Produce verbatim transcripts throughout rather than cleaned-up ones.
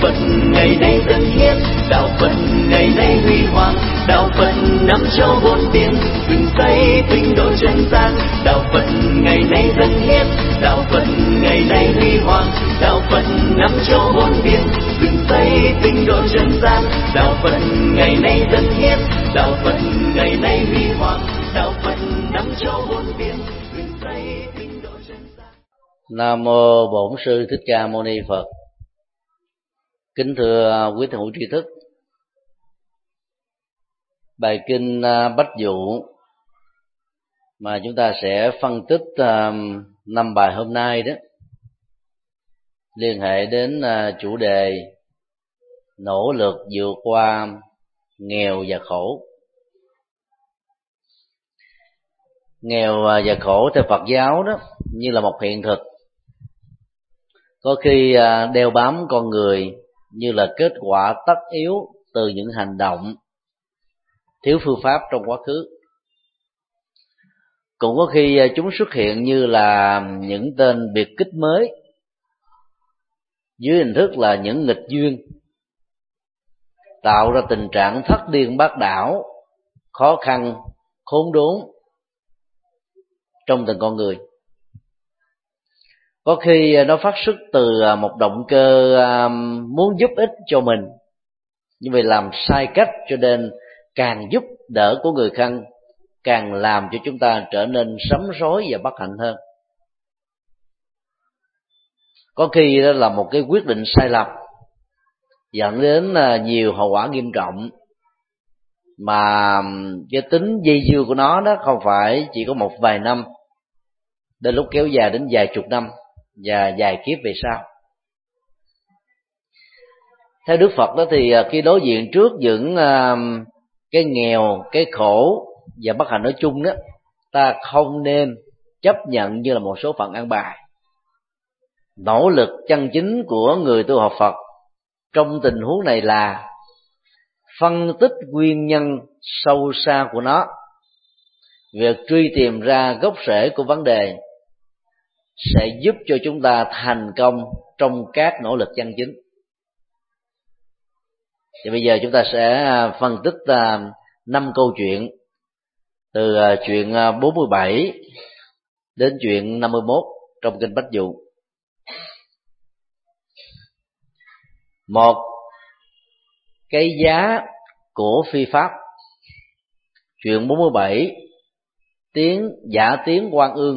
Phật ngày nay dân hiến, đạo Phật ngày nay huy hoàng, đạo Phật năm châu bốn biển, dựng xây tinh độ chân gian. Đạo Phật ngày nay dân hiến, đạo Phật ngày nay huy hoàng, đạo Phật năm châu bốn biển, dựng xây tinh độ chân gian. Đạo Phật ngày nay dân hiến, đạo Phật ngày nay huy hoàng, đạo Phật năm châu bốn biển, dựng xây tinh độ chân gian. Nam mô Bổn Sư Thích Ca Mâu Ni Phật. Kính thưa quý thân hữu tri thức, bài kinh Bách Dụ mà chúng ta sẽ phân tích năm bài hôm nay đó liên hệ đến chủ đề nỗ lực vượt qua nghèo và khổ. Nghèo và khổ theo Phật giáo đó như là một hiện thực, có khi đeo bám con người như là kết quả tất yếu từ những hành động thiếu phương pháp trong quá khứ. Cũng có khi chúng xuất hiện như là những tên biệt kích mới dưới hình thức là những nghịch duyên, tạo ra tình trạng thất điên bát đảo, khó khăn, khốn đốn trong từng con người. Có khi nó phát xuất từ một động cơ muốn giúp ích cho mình, nhưng vì làm sai cách cho nên càng giúp đỡ của người thân càng làm cho chúng ta trở nên sấm rối và bất hạnh hơn. Có khi đó là một cái quyết định sai lầm dẫn đến nhiều hậu quả nghiêm trọng, mà cái tính dây dưa của nó đó không phải chỉ có một vài năm, đến lúc kéo dài đến vài chục năm và vài kiếp về sau. Theo Đức Phật đó thì khi đối diện trước những cái nghèo, cái khổ và bất hạnh nói chung đó, ta không nên chấp nhận như là một số phận an bài. Nỗ lực chân chính của người tu học Phật trong tình huống này là phân tích nguyên nhân sâu xa của nó, việc truy tìm ra gốc rễ của vấn đề sẽ giúp cho chúng ta thành công trong các nỗ lực chân chính. Thì bây giờ chúng ta sẽ phân tích năm câu chuyện, từ chuyện bốn mươi bảy đến chuyện năm mươi mốt trong kinh Bách Dụ. Một, cái giá của phi pháp. Chuyện bốn mươi bảy, tiếng giả tiếng Quan Ương.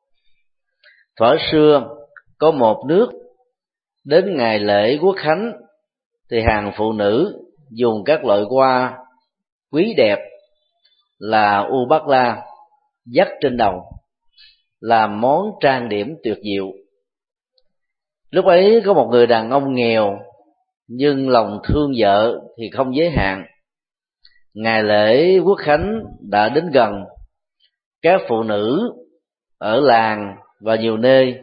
Thuở xưa có một nước, đến ngày lễ Quốc Khánh thì hàng phụ nữ dùng các loại hoa quý đẹp là u bát la dắt trên đầu làm món trang điểm tuyệt diệu. Lúc ấy có một người đàn ông nghèo nhưng lòng thương vợ thì không giới hạn. Ngày lễ Quốc Khánh đã đến gần, các phụ nữ ở làng và nhiều nơi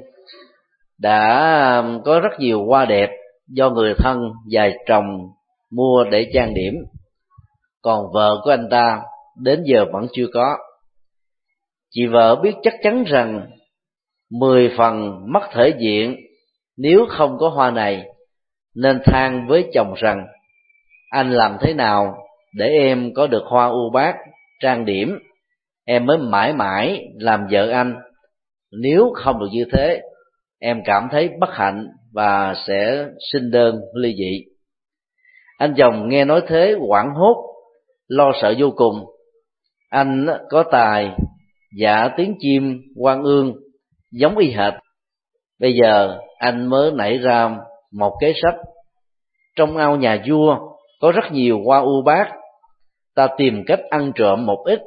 đã có rất nhiều hoa đẹp do người thân và chồng mua để trang điểm, còn vợ của anh ta đến giờ vẫn chưa có. Chị vợ biết chắc chắn rằng mười phần mất thể diện nếu không có hoa này, nên than với chồng rằng: anh làm thế nào để em có được hoa u bát trang điểm, em mới mãi mãi làm vợ anh. Nếu không được như thế, em cảm thấy bất hạnh và sẽ xin đơn ly dị. Anh chồng nghe nói thế hoảng hốt, lo sợ vô cùng. Anh có tài giả tiếng chim Quan Ương giống y hệt. Bây giờ anh mới nảy ra một kế sách. Trong ao nhà vua có rất nhiều hoa u bát, ta tìm cách ăn trộm một ít,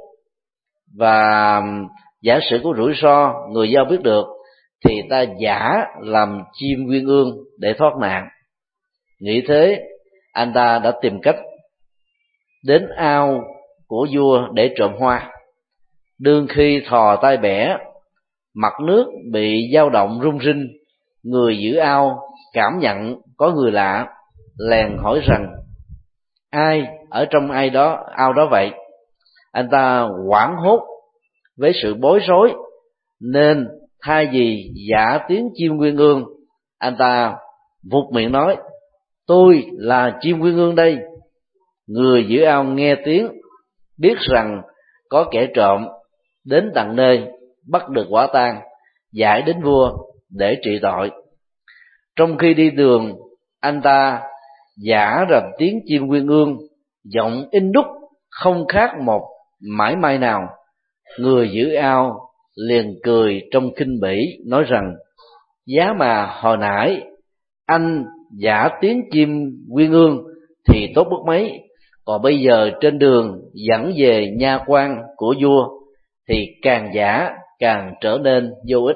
và giả sử có rủi ro người giao biết được thì ta giả làm chim Nguyên Ương để thoát nạn. Nghĩ thế, anh ta đã tìm cách đến ao của vua để trộm hoa. Đương khi thò tay bẻ, mặt nước bị dao động rung rinh, người giữ ao cảm nhận có người lạ, lèn hỏi rằng: ai ở trong ai đó ao đó vậy? Anh ta hoảng hốt với sự bối rối, nên thay vì giả tiếng chim Nguyên Ương, anh ta vụt miệng nói: tôi là chim Nguyên Ương đây. Người giữ ao nghe tiếng, biết rằng có kẻ trộm, đến tận nơi, bắt được quả tang, giải đến vua để trị tội. Trong khi đi đường, anh ta giả rằng tiếng chim Nguyên Ương, giọng in đúc không khác một mãi may nào. Người giữ ao liền cười trong khinh bỉ, nói rằng: giá mà hồi nãy anh giả tiếng chim Nguyên Ương thì tốt bất mấy, còn bây giờ trên đường dẫn về nha quan của vua thì càng giả càng trở nên vô ích.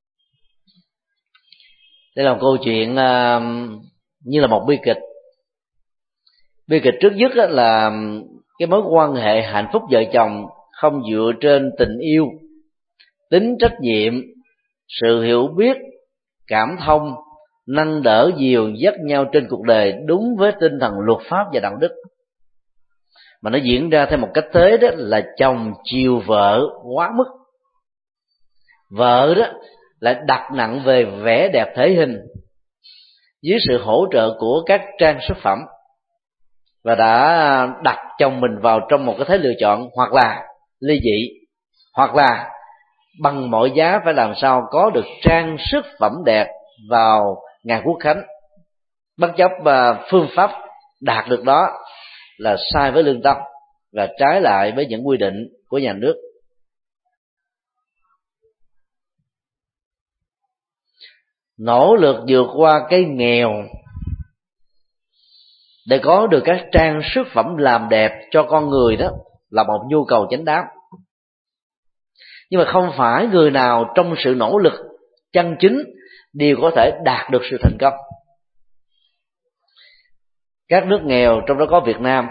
Đây là một câu chuyện uh, như là một bi kịch. Bi kịch trước nhất là cái mối quan hệ hạnh phúc vợ chồng không dựa trên tình yêu, tính trách nhiệm, sự hiểu biết, cảm thông, nâng đỡ dìu dắt nhau trên cuộc đời đúng với tinh thần luật pháp và đạo đức, mà nó diễn ra theo một cách thế đó là chồng chiều vợ quá mức. Vợ đó lại đặt nặng về vẻ đẹp thể hình dưới sự hỗ trợ của các trang sức phẩm, và đã đặt chồng mình vào trong một cái thế lựa chọn hoặc là ly dị, hoặc là bằng mọi giá phải làm sao có được trang sức phẩm đẹp vào ngày Quốc khánh, bất chấp phương pháp đạt được đó là sai với lương tâm và trái lại với những quy định của nhà nước. Nỗ lực vượt qua cái nghèo để có được các trang sức phẩm làm đẹp cho con người đó là một nhu cầu chánh đáng. Nhưng mà không phải người nào trong sự nỗ lực chân chính đều có thể đạt được sự thành công. Các nước nghèo, trong đó có Việt Nam,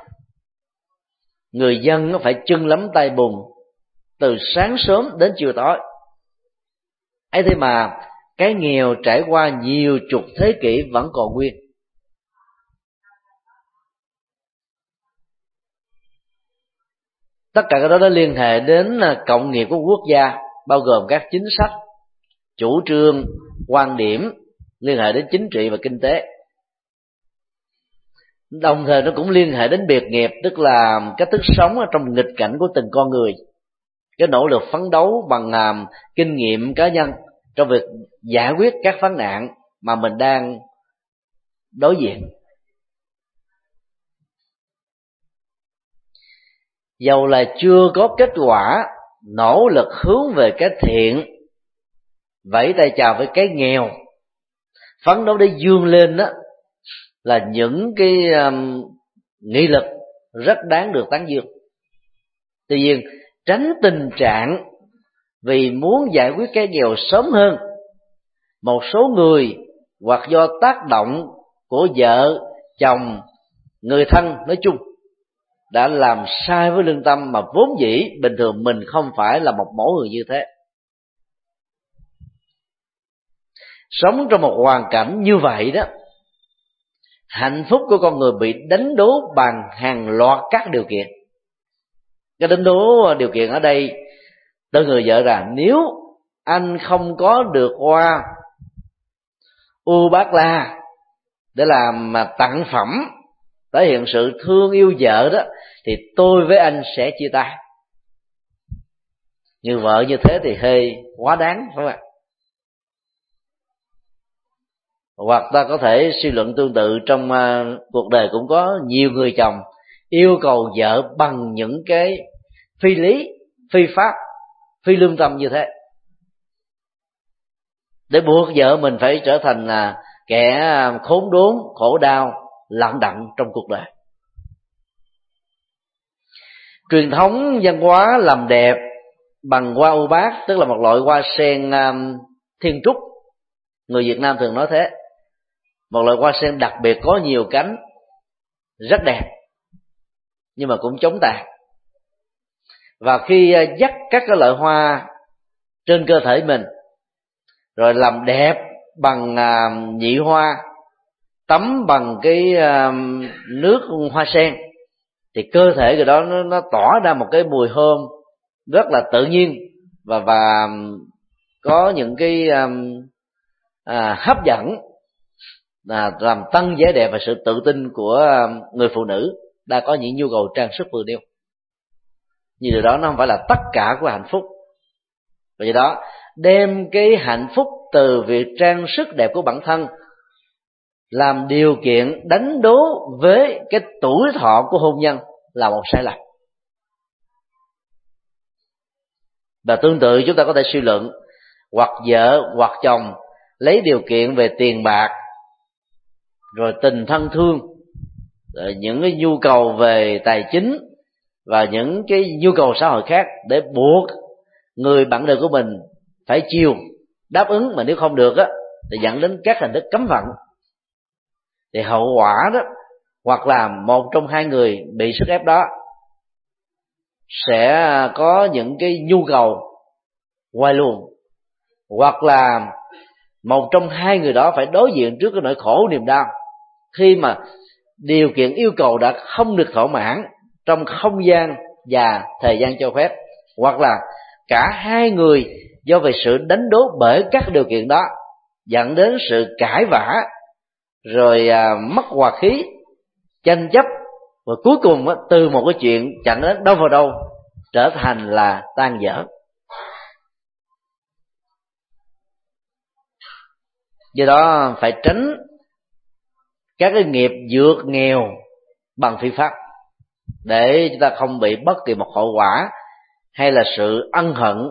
người dân phải chân lấm tay bùn từ sáng sớm đến chiều tối. ấy thế mà cái nghèo trải qua nhiều chục thế kỷ vẫn còn nguyên. Tất cả cái đó đã liên hệ đến cộng nghiệp của quốc gia, bao gồm các chính sách, chủ trương, quan điểm liên hệ đến chính trị và kinh tế. Đồng thời nó cũng liên hệ đến biệt nghiệp, tức là cách thức sống ở trong nghịch cảnh của từng con người, cái nỗ lực phấn đấu bằng uh, kinh nghiệm cá nhân trong việc giải quyết các vấn nạn mà mình đang đối diện. Dầu là chưa có kết quả, nỗ lực hướng về cái thiện, vẫy tay chào với cái nghèo, phấn đấu để vươn lên đó, là những cái um, nghị lực rất đáng được tán dương. Tuy nhiên, tránh tình trạng vì muốn giải quyết cái nghèo sớm hơn, một số người hoặc do tác động của vợ, chồng, người thân nói chung đã làm sai với lương tâm mà vốn dĩ bình thường mình không phải là một mẫu người như thế. Sống trong một hoàn cảnh như vậy đó, hạnh phúc của con người bị đánh đố bằng hàng loạt các điều kiện. Cái đánh đố điều kiện ở đây từ người vợ rằng nếu anh không có được hoa u bát la để làm tặng phẩm thể hiện sự thương yêu vợ đó, thì tôi với anh sẽ chia tay. Như vợ như thế thì hơi quá đáng, phải không ạ? Hoặc ta có thể suy luận tương tự, trong uh, cuộc đời cũng có nhiều người chồng yêu cầu vợ bằng những cái phi lý, phi pháp, phi lương tâm như thế, để buộc vợ mình phải trở thành uh, kẻ khốn đốn, khổ đau, lận đận trong cuộc đời. Truyền thống văn hóa làm đẹp bằng hoa u bát, tức là một loại hoa sen um, thiên trúc, người Việt Nam thường nói thế, một loại hoa sen đặc biệt có nhiều cánh, rất đẹp nhưng mà cũng chống tàn. Và khi dắt các cái loại hoa trên cơ thể mình rồi làm đẹp bằng uh, nhị hoa, tắm bằng cái uh, nước hoa sen, thì cơ thể người đó nó, nó tỏa ra một cái mùi hương rất là tự nhiên và và có những cái um, à, hấp dẫn là làm tăng vẻ đẹp và sự tự tin của người phụ nữ đã có những nhu cầu trang sức vừa nêu. Nhưng điều đó nó không phải là tất cả của hạnh phúc. Vì đó, đem cái hạnh phúc từ việc trang sức đẹp của bản thân làm điều kiện đánh đố với cái tuổi thọ của hôn nhân là một sai lầm. Và tương tự chúng ta có thể suy luận, hoặc vợ hoặc chồng lấy điều kiện về tiền bạc, rồi tình thân thương, rồi những cái nhu cầu về tài chính và những cái nhu cầu xã hội khác để buộc người bạn đời của mình phải chiều đáp ứng, mà nếu không được á thì dẫn đến các hình thức cấm vận. Thì hậu quả đó, hoặc là một trong hai người bị sức ép đó sẽ có những cái nhu cầu quay luồng, hoặc là một trong hai người đó phải đối diện trước cái nỗi khổ niềm đau khi mà điều kiện yêu cầu đã không được thỏa mãn trong không gian và thời gian cho phép, hoặc là cả hai người do về sự đánh đố bởi các điều kiện đó dẫn đến sự cãi vã, rồi à, mất hòa khí, tranh chấp, và cuối cùng á, từ một cái chuyện chẳng đến đâu vào đâu trở thành là tan vỡ. Do đó phải tránh các cái nghiệp vượt nghèo bằng phi pháp, để chúng ta không bị bất kỳ một hậu quả hay là sự ân hận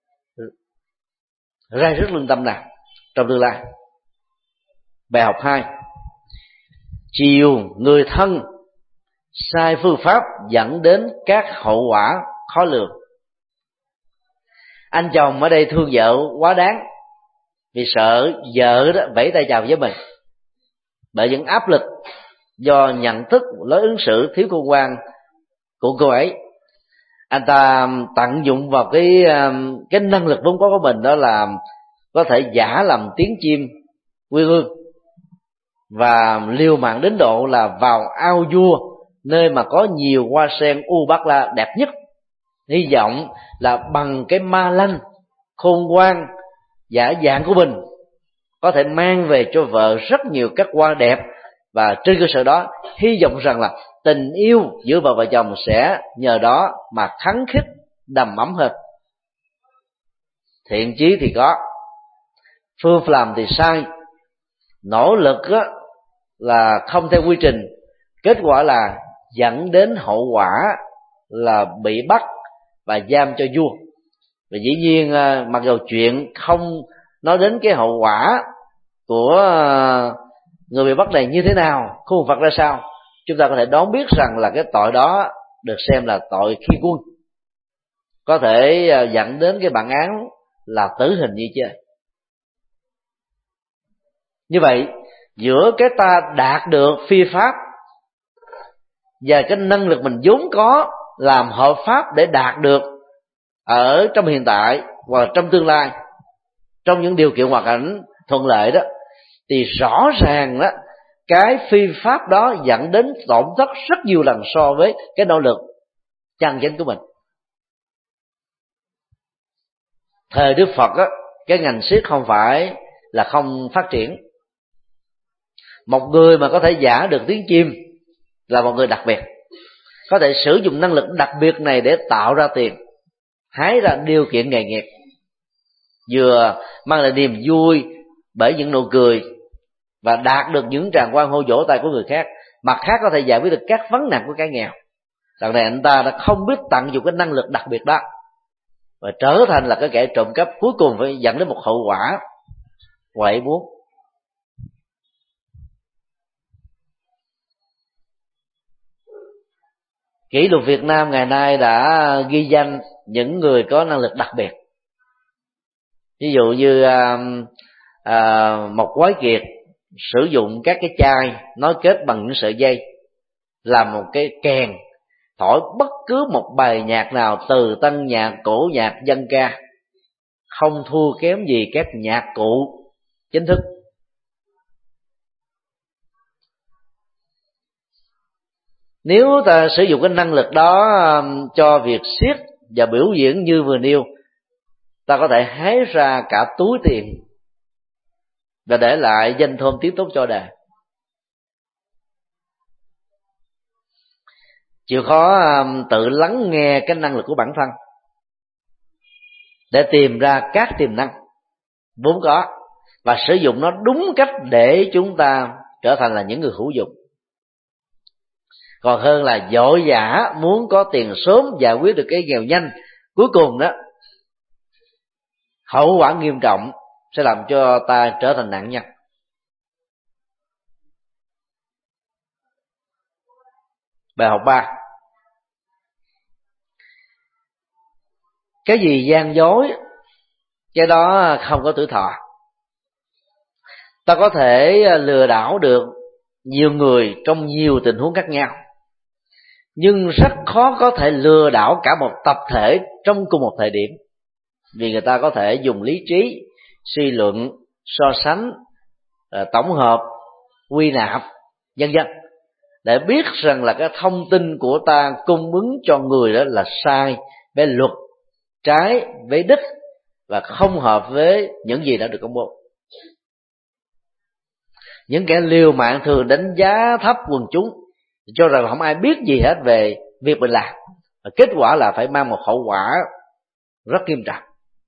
rai rứt lương tâm nào trong tương lai. Bài học hai: chiều người thân sai phương pháp dẫn đến các hậu quả khó lường. Anh chồng ở đây thương vợ quá đáng vì sợ vợ đó vẫy tay chào với mình, bởi những áp lực do nhận thức lối ứng xử thiếu khôn ngoan của cô ấy. Anh ta tận dụng vào cái cái năng lực vốn có của mình, đó là có thể giả làm tiếng chim quy ương, và liều mạng đến độ là vào ao vua, nơi mà có nhiều hoa sen u bát la đẹp nhất, hy vọng là bằng cái ma lanh khôn ngoan giả dạng của mình có thể mang về cho vợ rất nhiều các hoa đẹp, và trên cơ sở đó hy vọng rằng là tình yêu giữa vợ và chồng sẽ nhờ đó mà khắng khít đầm ấm hơn. Thiện chí thì có, phương làm thì sai, nỗ lực á, là không theo quy trình, kết quả là dẫn đến hậu quả là bị bắt và giam cho vua. Và dĩ nhiên mặc dù chuyện không nói đến cái hậu quả của người bị bắt này như thế nào, khuôn phạt ra sao, chúng ta có thể đoán biết rằng là cái tội đó được xem là tội khi quân, có thể dẫn đến cái bản án là tử hình như chơi. Như vậy, giữa cái ta đạt được phi pháp và cái năng lực mình vốn có làm hợp pháp để đạt được ở trong hiện tại và trong tương lai, trong những điều kiện hoàn cảnh thuận lợi đó, thì rõ ràng đó cái phi pháp đó dẫn đến tổn thất rất nhiều lần so với cái nỗ lực chân chính của mình. Thời Đức Phật á, cái ngành siết không phải là không phát triển. Một người mà có thể giả được tiếng chim là một người đặc biệt, có thể sử dụng năng lực đặc biệt này để tạo ra tiền, hái ra điều kiện nghề nghiệp, vừa mang lại niềm vui bởi những nụ cười và đạt được những tràng quan hô vỗ tay của người khác, mặt khác có thể giải quyết được các vấn nạn của cái nghèo. Lần này anh ta đã không biết tận dụng cái năng lực đặc biệt đó và trở thành là cái kẻ trộm cắp, cuối cùng phải dẫn đến một hậu quả quậy buốt. Kỷ lục Việt Nam ngày nay đã ghi danh những người có năng lực đặc biệt. Ví dụ như à, à, một quái kiệt sử dụng các cái chai nối kết bằng những sợi dây làm một cái kèn, thổi bất cứ một bài nhạc nào, từ tân nhạc, cổ nhạc, dân ca, không thua kém gì các nhạc cụ chính thức. Nếu ta sử dụng cái năng lực đó cho việc siết và biểu diễn như vừa nêu, ta có thể hái ra cả túi tiền và để lại danh thơm tiếp tục cho đời. chịu khó tự lắng nghe cái năng lực của bản thân để tìm ra các tiềm năng vốn có và sử dụng nó đúng cách để chúng ta trở thành là những người hữu dụng, còn hơn là vội vã muốn có tiền sớm giải quyết được cái nghèo nhanh. Cuối cùng đó, hậu quả nghiêm trọng sẽ làm cho ta trở thành nạn nhân. Bài học ba: cái gì gian dối, cái đó không có tuổi thọ. Ta có thể lừa đảo được nhiều người trong nhiều tình huống khác nhau, nhưng rất khó có thể lừa đảo cả một tập thể trong cùng một thời điểm, vì người ta có thể dùng lý trí, suy luận, so sánh, tổng hợp, quy nạp, vân vân để biết rằng là cái thông tin của ta cung ứng cho người đó là sai với luật, trái với đích và không hợp với những gì đã được công bố. Những kẻ liều mạng thường đánh giá thấp quần chúng, cho rằng không ai biết gì hết về việc mình làm, và kết quả là phải mang một hậu quả rất nghiêm trọng.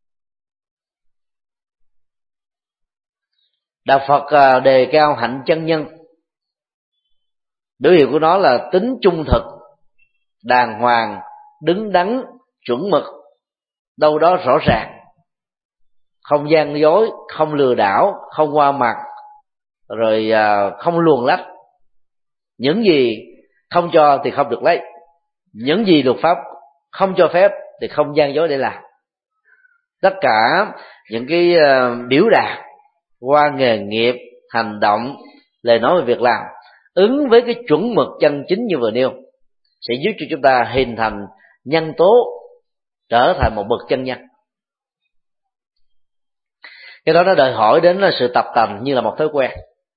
Đạo Phật đề cao hạnh chân nhân. Biểu hiện của nó là tính trung thực, đàng hoàng, đứng đắn, chuẩn mực, đâu đó rõ ràng, không gian dối, không lừa đảo, không qua mặt, rồi không luồn lách. Những gì không cho thì không được lấy, những gì luật pháp không cho phép thì không gian dối để làm. Tất cả những cái biểu đạt qua nghề nghiệp, hành động, lời nói và việc làm ứng với cái chuẩn mực chân chính như vừa nêu sẽ giúp cho chúng ta hình thành nhân tố, trở thành một bậc chân nhân. Cái đó nó đòi hỏi đến là sự tập tành như là một thói quen.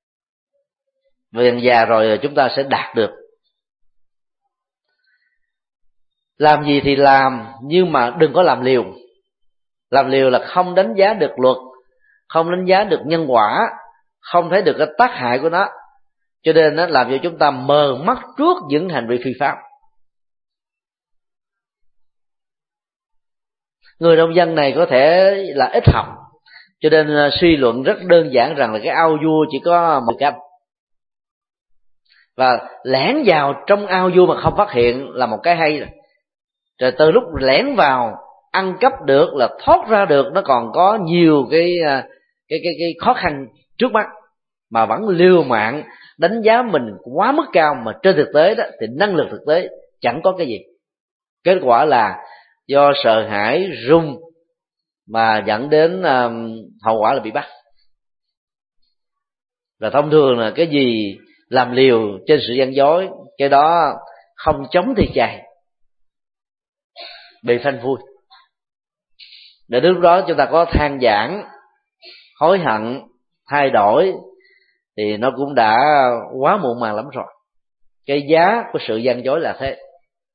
Về già rồi chúng ta sẽ đạt được. Làm gì thì làm, nhưng mà đừng có làm liều. Làm liều là không đánh giá được luật, không đánh giá được nhân quả, không thấy được cái tác hại của nó, cho nên nó làm cho chúng ta mờ mắt trước những hành vi phi pháp. Người nông dân này có thể là ít học, cho nên suy luận rất đơn giản rằng là cái ao vua chỉ có một canh, và lẻn vào trong ao vua mà không phát hiện là một cái hay rồi. Rồi từ lúc lẻn vào ăn cắp được là thoát ra được, nó còn có nhiều cái cái cái cái khó khăn trước mắt, mà vẫn liều mạng đánh giá mình quá mức cao, mà trên thực tế đó thì năng lực thực tế chẳng có cái gì. Kết quả là do sợ hãi run mà dẫn đến um, hậu quả là bị bắt. Và thông thường là cái gì làm liều trên sự gian dối, cái đó không chống thì chạy, bị phanh phui. Để đến lúc đó chúng ta có than vãn, hối hận, thay đổi thì nó cũng đã quá muộn màng lắm rồi. Cái giá của sự gian dối là thế.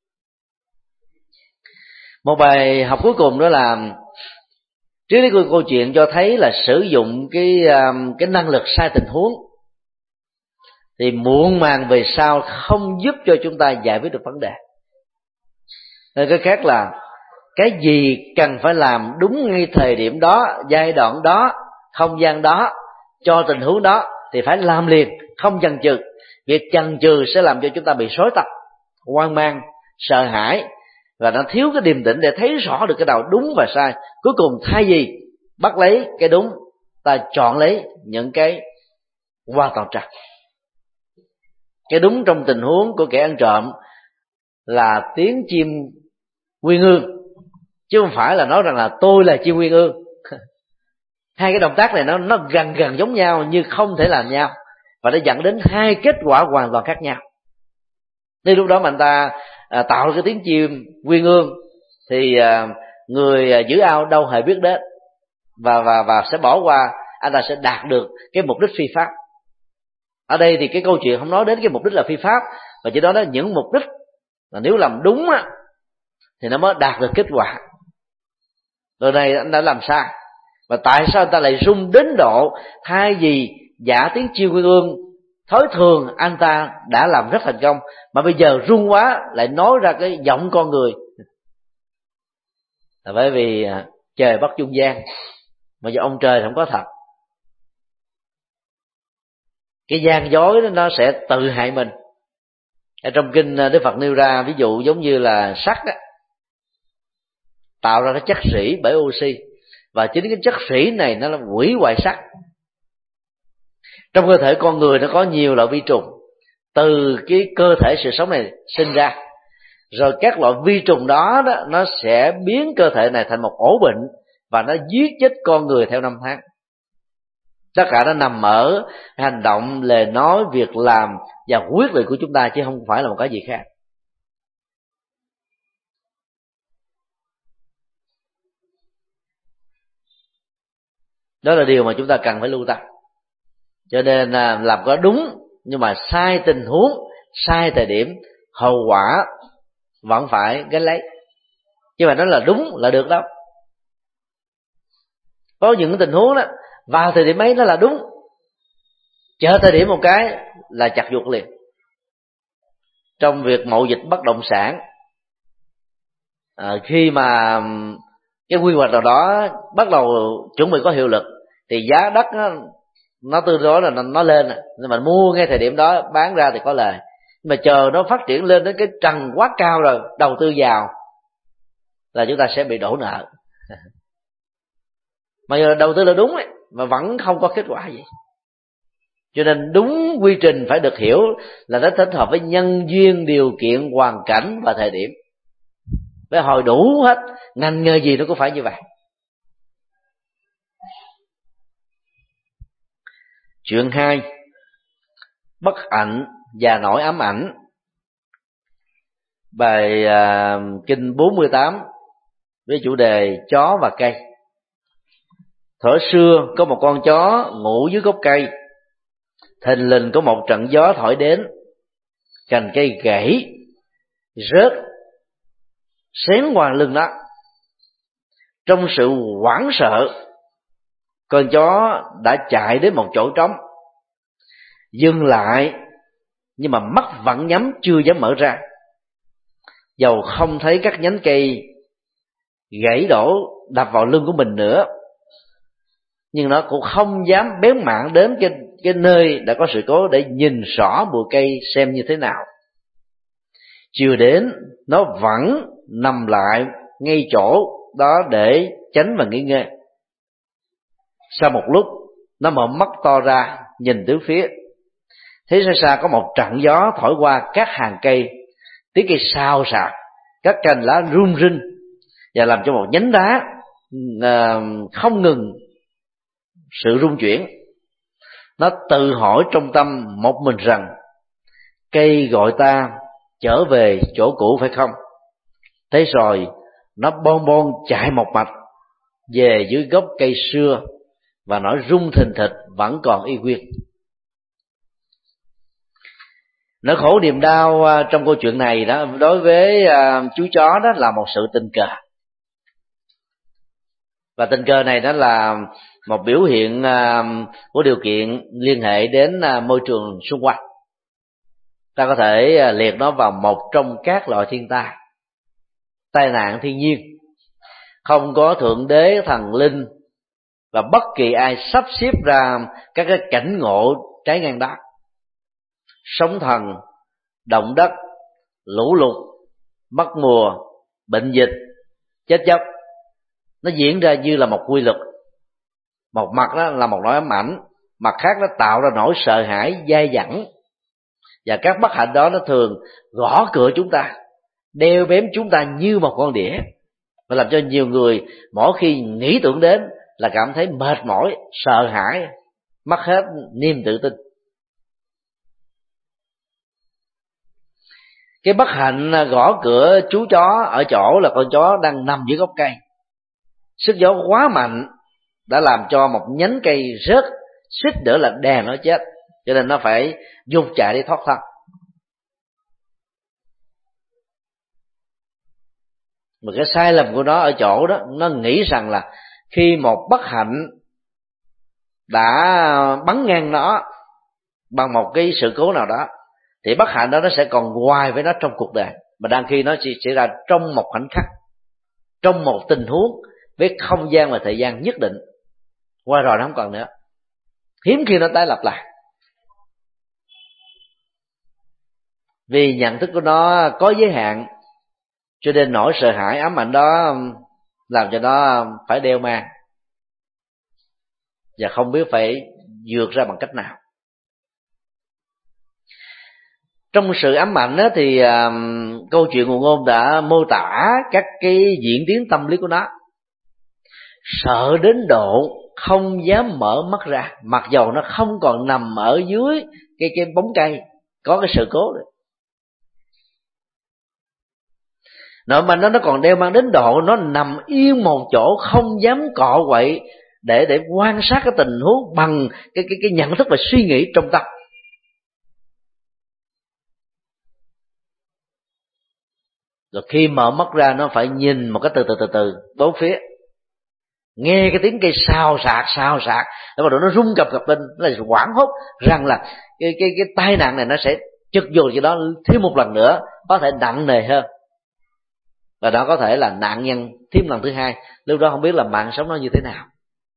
Một bài học cuối cùng đó là trước đây câu chuyện cho thấy là sử dụng cái cái năng lực sai tình huống thì muộn màng về sau không giúp cho chúng ta giải quyết được vấn đề. Nên cái khác là cái gì cần phải làm đúng ngay thời điểm đó, giai đoạn đó, không gian đó, cho tình huống đó thì phải làm liền, không chần chừ. Việc chần chừ sẽ làm cho chúng ta bị rối tập, hoang mang, sợ hãi, và nó thiếu cái điềm tĩnh để thấy rõ được cái nào đúng và sai. Cuối cùng thay vì bắt lấy cái đúng, ta chọn lấy những cái hoàn toàn trật. Cái đúng trong tình huống của kẻ ăn trộm là tiếng chim uyên ương, chứ không phải là nói rằng là tôi là chim uyên ương. Hai cái động tác này nó nó gần gần giống nhau nhưng không thể làm nhau, và nó dẫn đến hai kết quả hoàn toàn khác nhau. Nên lúc đó mà anh ta à, tạo ra cái tiếng chim uyên ương thì à, người à, giữ ao đâu hề biết đến, và và và sẽ bỏ qua, anh ta sẽ đạt được cái mục đích phi pháp. Ở đây thì cái câu chuyện không nói đến cái mục đích là phi pháp, mà chỉ nói đến những mục đích là nếu làm đúng á thì nó mới đạt được kết quả. Rồi này anh đã làm sai, và tại sao anh ta lại rung đến độ thay vì giả tiếng chiêu uyên ương thói thường anh ta đã làm rất thành công, mà bây giờ run quá lại nói ra cái giọng con người, là bởi vì trời bất trung gian, mà do ông trời không có thật. Cái gian dối đó nó sẽ tự hại mình. Ở trong kinh Đức Phật nêu ra ví dụ giống như là sắt đó, tạo ra cái chất rỉ bởi oxy, và chính cái chất rỉ này nó là hủy hoại sắt. Trong cơ thể con người nó có nhiều loại vi trùng, từ cái cơ thể sự sống này sinh ra, rồi các loại vi trùng đó, đó nó sẽ biến cơ thể này thành một ổ bệnh, và nó giết chết con người theo năm tháng. Tất cả nó nằm ở hành động, lời nói, việc làm và quyết định của chúng ta, chứ không phải là một cái gì khác. Đó là điều mà chúng ta cần phải lưu tâm. Cho nên làm có đúng, nhưng mà sai tình huống, sai thời điểm, hậu quả vẫn phải gánh lấy. Chứ mà nói là đúng là được đâu. Có những tình huống đó vào thời điểm ấy nó là đúng, chờ thời điểm một cái là chặt ruột liền. Trong việc mậu dịch bất động sản, à, khi mà cái quy hoạch nào đó bắt đầu chuẩn bị có hiệu lực thì giá đất nó, nó tương đối là nó lên, nhưng mà mua ngay thời điểm đó bán ra thì có lời. Nhưng mà chờ nó phát triển lên đến cái trần quá cao rồi đầu tư vào là chúng ta sẽ bị đổ nợ. Mà giờ đầu tư là đúng ấy, mà vẫn không có kết quả gì. Cho nên đúng quy trình phải được hiểu là nó thích hợp với nhân duyên, điều kiện, hoàn cảnh và thời điểm. Phải hồi đủ hết, ngành nghề gì nó cũng phải như vậy. Chuyện hai, bất hạnh và nỗi ám ảnh. Bài à, kinh bốn mươi tám với chủ đề chó và cây. Thuở xưa có một con chó ngủ dưới gốc cây, thình lình có một trận gió thổi đến, cành cây gãy rớt xén qua lưng nó. Trong sự hoảng sợ, con chó đã chạy đến một chỗ trống, dừng lại nhưng mà mắt vẫn nhắm chưa dám mở ra. Dầu không thấy các nhánh cây gãy đổ đập vào lưng của mình nữa, nhưng nó cũng không dám bén mảng đến cái, cái nơi đã có sự cố để nhìn rõ bụi cây xem như thế nào. Chiều đến, nó vẫn nằm lại ngay chỗ đó để tránh và nghỉ ngơi. Sau một lúc, nó mở mắt to ra nhìn tứ phía, thấy xa xa có một trận gió thổi qua các hàng cây, tiếng cây xào xạc, các cành lá rung rinh, và làm cho một nhánh đá không ngừng sự rung chuyển. Nó tự hỏi trong tâm một mình rằng cây gọi ta trở về chỗ cũ phải không? Thế rồi nó bon bon chạy một mạch về dưới gốc cây xưa, và nỗi rung thình thịch vẫn còn y nguyên. Nỗi khổ niềm đau trong câu chuyện này đó, đối với chú chó đó là một sự tình cờ. Và tình cờ này đó là một biểu hiện của điều kiện liên hệ đến môi trường xung quanh. Ta có thể liệt nó vào một trong các loại thiên tai, tai nạn thiên nhiên. Không có thượng đế, thần linh và bất kỳ ai sắp xếp ra các cái cảnh ngộ trái ngang đó. Sóng thần, động đất, lũ lụt, mất mùa, bệnh dịch, chết chóc, nó diễn ra như là một quy luật. Một mặt đó là một nỗi ám ảnh, mặt khác nó tạo ra nỗi sợ hãi dai dẳng. Và các bất hạnh đó nó thường gõ cửa chúng ta, đeo bám chúng ta như một con đĩa, và làm cho nhiều người mỗi khi nghĩ tưởng đến là cảm thấy mệt mỏi, sợ hãi, mất hết niềm tự tin. Cái bất hạnh gõ cửa chú chó ở chỗ là con chó đang nằm dưới gốc cây. Sức gió quá mạnh đã làm cho một nhánh cây rớt, suýt nữa là đè nó chết, cho nên nó phải dục chạy để thoát thân. Mà cái sai lầm của nó ở chỗ đó, nó nghĩ rằng là khi một bất hạnh đã bắn ngang nó bằng một cái sự cố nào đó, thì bất hạnh đó nó sẽ còn hoài với nó trong cuộc đời, mà đang khi nó chỉ xảy ra trong một khoảnh khắc, trong một tình huống với không gian và thời gian nhất định, qua rồi nó không còn nữa, hiếm khi nó tái lập lại. Vì nhận thức của nó có giới hạn, cho nên nỗi sợ hãi ám ảnh đó làm cho nó phải đeo mang và không biết phải vượt ra bằng cách nào. Trong sự ám ảnh đó thì uh, câu chuyện Ngụ Ngôn đã mô tả các cái diễn tiến tâm lý của nó. Sợ đến độ không dám mở mắt ra, mặc dầu nó không còn nằm ở dưới cái cái bóng cây có cái sự cố rồi. Nỗi mà nó nó còn đeo mang đến độ nó nằm yên một chỗ, không dám cọ quậy để để quan sát cái tình huống bằng cái cái cái nhận thức và suy nghĩ trong tâm. Rồi khi mở mắt ra nó phải nhìn một cái từ từ từ từ bốn phía, nghe cái tiếng cây xào xạc xào xạc, để mà nó rung cập cập lên, nó là hoảng hốt rằng là cái cái cái tai nạn này nó sẽ chực vô cho đó thêm một lần nữa, có thể nặng nề hơn, và đó có thể là nạn nhân thêm lần thứ hai. Lúc đó không biết là mạng sống nó như thế nào.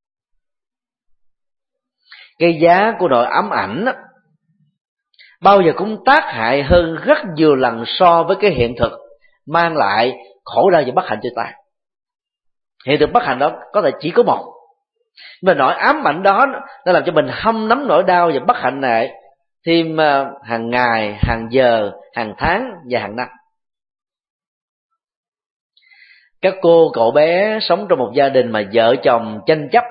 Cái giá của nỗi ám ảnh đó, bao giờ cũng tác hại hơn rất nhiều lần so với cái hiện thực mang lại khổ đau và bất hạnh cho ta. Hiện thực bất hạnh đó có thể chỉ có một, mà nỗi ám ảnh đó nó làm cho mình hâm nắm nỗi đau và bất hạnh này thêm hàng ngày, hàng giờ, hàng tháng và hàng năm. Các cô cậu bé sống trong một gia đình mà vợ chồng tranh chấp,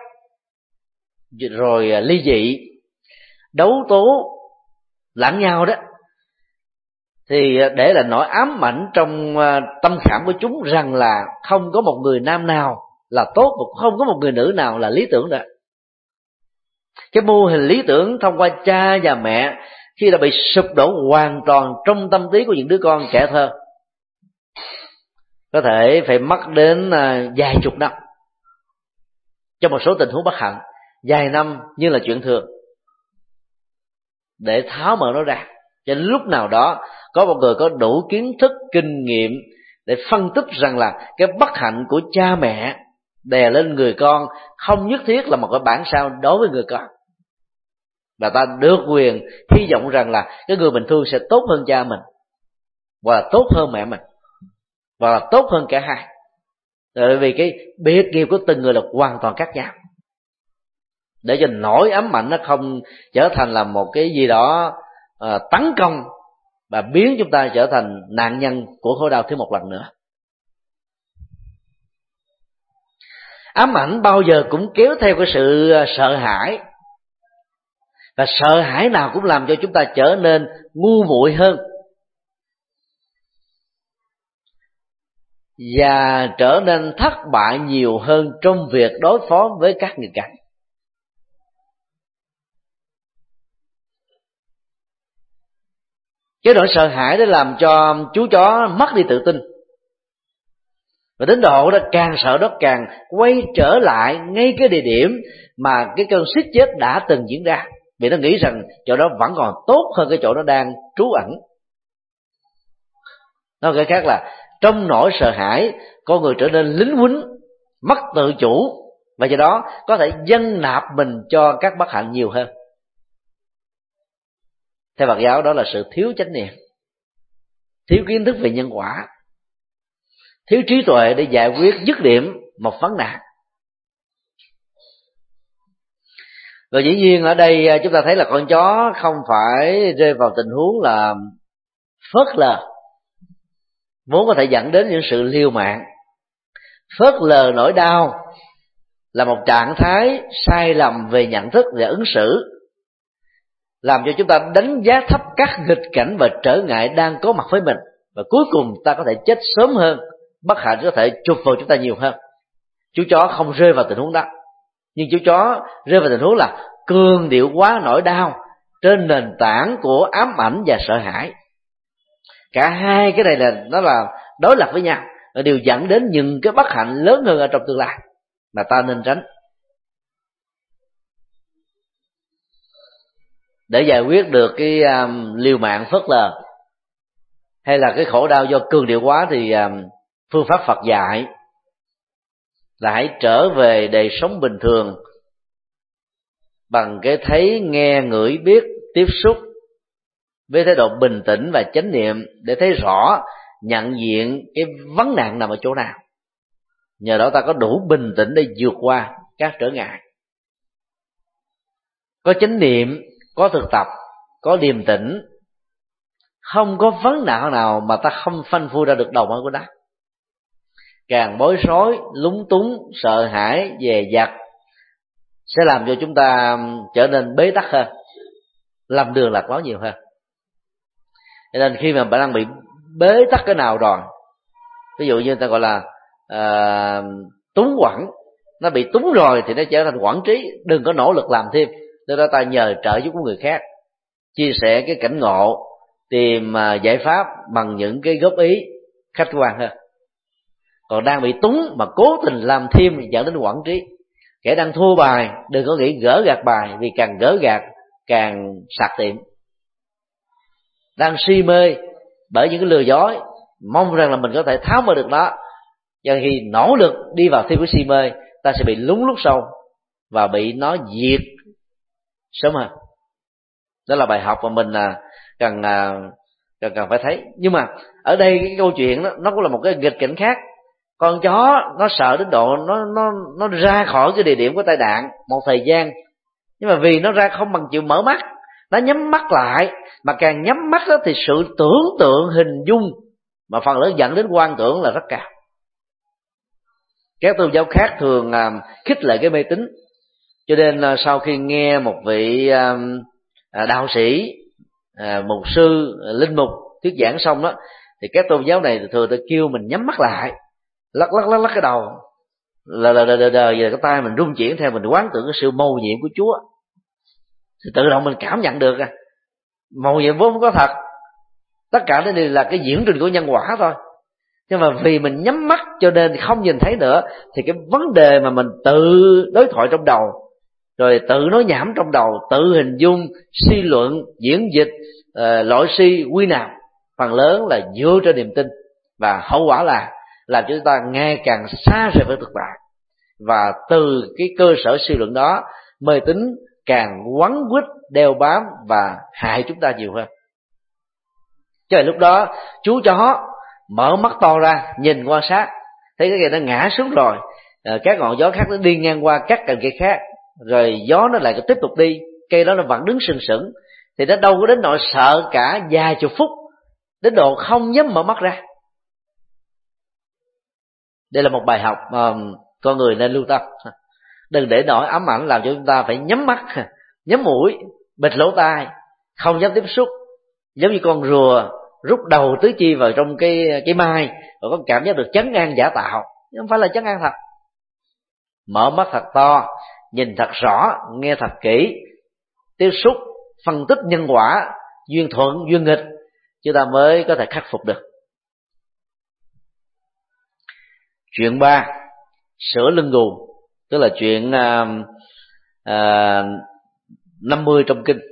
rồi ly dị, đấu tố lẫn nhau đó, thì để là nỗi ám ảnh trong tâm khảm của chúng rằng là không có một người nam nào là tốt và không có một người nữ nào là lý tưởng nữa. Cái mô hình lý tưởng thông qua cha và mẹ khi đã bị sụp đổ hoàn toàn trong tâm trí của những đứa con trẻ thơ, có thể phải mất đến vài chục năm. Trong một số tình huống bất hạnh, vài năm như là chuyện thường, để tháo mở nó ra. Cho đến lúc nào đó có một người có đủ kiến thức, kinh nghiệm để phân tích rằng là cái bất hạnh của cha mẹ đè lên người con không nhất thiết là một cái bản sao đối với người con, và ta được quyền hy vọng rằng là cái người mình thương sẽ tốt hơn cha mình, và tốt hơn mẹ mình, và tốt hơn cả hai. Bởi vì cái biệt nghiệp của từng người là hoàn toàn khác nhau, để cho nỗi ám ảnh nó không trở thành là một cái gì đó à, tấn công và biến chúng ta trở thành nạn nhân của khổ đau thêm một lần nữa. Ám ảnh bao giờ cũng kéo theo cái sự sợ hãi, và sợ hãi nào cũng làm cho chúng ta trở nên ngu muội hơn và trở nên thất bại nhiều hơn trong việc đối phó với các nghịch cảnh. Cái nỗi sợ hãi đó làm cho chú chó mất đi tự tin, và đến độ đó càng sợ đó càng quay trở lại ngay cái địa điểm mà cái cơn suýt chết đã từng diễn ra, vì nó nghĩ rằng chỗ đó vẫn còn tốt hơn cái chỗ nó đang trú ẩn. Nói cái khác là trong nỗi sợ hãi, con người trở nên lính quýnh, mất tự chủ, và do đó có thể dâng nạp mình cho các bất hạnh nhiều hơn. Theo Phật giáo đó là sự thiếu chánh niệm, thiếu kiến thức về nhân quả, thiếu trí tuệ để giải quyết dứt điểm một vấn nạn. Rồi dĩ nhiên ở đây chúng ta thấy là con chó không phải rơi vào tình huống là phớt lờ, vốn có thể dẫn đến những sự liều mạng. Phớt lờ nỗi đau là một trạng thái sai lầm về nhận thức và ứng xử, làm cho chúng ta đánh giá thấp các nghịch cảnh và trở ngại đang có mặt với mình, và cuối cùng ta có thể chết sớm hơn, bất hạnh có thể chụp vào chúng ta nhiều hơn. Chú chó không rơi vào tình huống đó, nhưng chú chó rơi vào tình huống là cường điệu quá nỗi đau trên nền tảng của ám ảnh và sợ hãi. Cả hai cái này là nó là đối lập với nhau, và đều dẫn đến những cái bất hạnh lớn hơn ở trong tương lai mà ta nên tránh. để giải quyết được cái um, liều mạng phớt lờ hay là cái khổ đau do cường điệu quá, thì um, phương pháp Phật dạy là hãy trở về đời sống bình thường bằng cái thấy, nghe, ngửi, biết, tiếp xúc với thái độ bình tĩnh và chánh niệm để thấy rõ, nhận diện cái vấn nạn nằm ở chỗ nào. Nhờ đó ta có đủ bình tĩnh để vượt qua các trở ngại. Có chánh niệm, có thực tập, có điềm tĩnh, không có vấn nạn nào mà ta không phanh phui ra được đầu mối của nó. Càng bối rối, lúng túng, sợ hãi, dè dặt sẽ làm cho chúng ta trở nên bế tắc hơn, lầm đường lạc lối nhiều hơn. Cho nên khi mà bạn đang bị bế tắc cái nào rồi, ví dụ như ta gọi là uh, túng quẫn, nó bị túng rồi thì nó trở thành quẫn trí, đừng có nỗ lực làm thêm. Do đó ta nhờ trợ giúp của người khác, chia sẻ cái cảnh ngộ, tìm uh, giải pháp bằng những cái góp ý khách quan hơn. Còn đang bị túng mà cố tình làm thêm dẫn đến quẫn trí. Kẻ đang thua bài đừng có nghĩ gỡ gạt bài, vì càng gỡ gạt càng sạc tiệm. Đang si mê bởi những cái lừa dối, mong rằng là mình có thể tháo mở được nó, cho khi nỗ lực đi vào thêm cái si mê, ta sẽ bị lún lút sâu và bị nó diệt sớm hơn. Đó là bài học mà mình cần cần cần phải thấy. Nhưng mà ở đây cái câu chuyện đó, nó cũng là một cái nghịch cảnh khác. Con chó nó sợ đến độ nó nó nó ra khỏi cái địa điểm của tai nạn một thời gian, nhưng mà vì nó ra không bằng chịu mở mắt, nó nhắm mắt lại, mà càng nhắm mắt đó thì sự tưởng tượng hình dung mà phần lớn dẫn đến quan tưởng là rất cao. Các tôn giáo khác thường uh, khích lệ cái mê tín, cho nên uh, sau khi nghe một vị uh, uh, đạo sĩ, uh, mục sư, uh, linh mục thuyết giảng xong đó, thì các tôn giáo này thường thường kêu mình nhắm mắt lại, lắc lắc lắc lắc cái đầu, là là đờ đờ giờ cái tay mình rung chuyển theo, mình quán tưởng cái sự mầu nhiệm của Chúa, thì tự động mình cảm nhận được à, mầu nhiệm vốn không có thật, tất cả đây là cái diễn trình của nhân quả thôi. Nhưng mà vì mình nhắm mắt cho nên không nhìn thấy nữa, thì cái vấn đề mà mình tự đối thoại trong đầu, rồi tự nói nhảm trong đầu, tự hình dung, suy luận, diễn dịch, uh, loại suy quy nạp, phần lớn là dựa trên niềm tin, và hậu quả là làm cho chúng ta ngày càng xa rời với thực tại. Và từ cái cơ sở suy luận đó, mê tín càng quấn quýt đeo bám và hại chúng ta nhiều hơn. Cho nên lúc đó chú chó mở mắt to ra nhìn quan sát, thấy cái cây nó ngã xuống rồi, các ngọn gió khác nó đi ngang qua các cành cây khác, rồi gió nó lại tiếp tục đi, cây đó nó vẫn đứng sừng sững, thì nó đâu có đến nỗi sợ cả vài chục phút đến độ không dám mở mắt ra. Đây là một bài học mà con người nên lưu tâm. Đừng để nỗi ám ảnh làm cho chúng ta phải nhắm mắt, nhắm mũi, bịt lỗ tai, không dám tiếp xúc, giống như con rùa rút đầu tứ chi vào trong cái cái mai, rồi có cảm giác được trấn an giả tạo, nhưng không phải là trấn an thật. Mở mắt thật to, nhìn thật rõ, nghe thật kỹ, tiếp xúc, phân tích nhân quả, duyên thuận, duyên nghịch, chúng ta mới có thể khắc phục được. Chuyện ba, sửa lưng gù, tức là chuyện à, à, năm mươi trong kinh.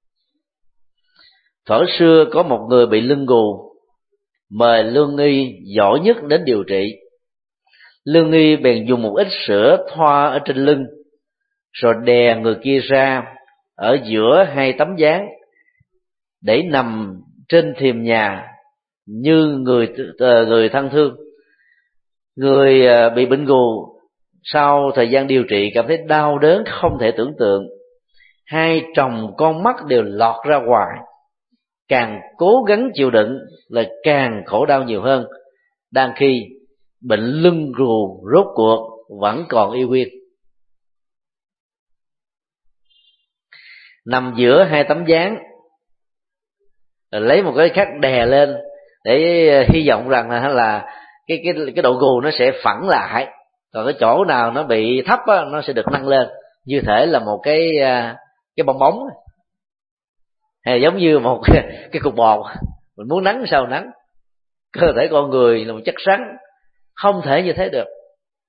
Thuở xưa có một người bị lưng gù, mời lương y giỏi nhất đến điều trị. Lương y bèn dùng một ít sữa thoa ở trên lưng, rồi đè người kia ra ở giữa hai tấm ván để nằm trên thềm nhà như người người thân thương. Người bị bệnh gù sau thời gian điều trị cảm thấy đau đớn không thể tưởng tượng, hai tròng con mắt đều lọt ra ngoài, càng cố gắng chịu đựng là càng khổ đau nhiều hơn, đang khi bệnh lưng gù rốt cuộc vẫn còn y nguyên. Nằm giữa hai tấm ván, lấy một cái khác đè lên để hy vọng rằng là, là cái cái cái độ gù nó sẽ phẳng lại, còn cái chỗ nào nó bị thấp á, nó sẽ được nâng lên, như thể là một cái cái bong bóng, hay giống như một cái, cái cục bột, mình muốn nắng sao nắng. Cơ thể con người là một chất rắn, không thể như thế được.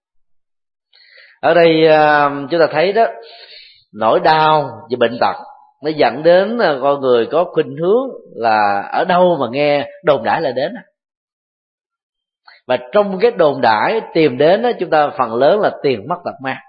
Ở đây chúng ta thấy đó, nỗi đau và bệnh tật nó dẫn đến con người có khuynh hướng là ở đâu mà nghe đồn đãi là đến. Và trong cái đồn đãi tìm đến đó, chúng ta phần lớn là tiền mất tật mang.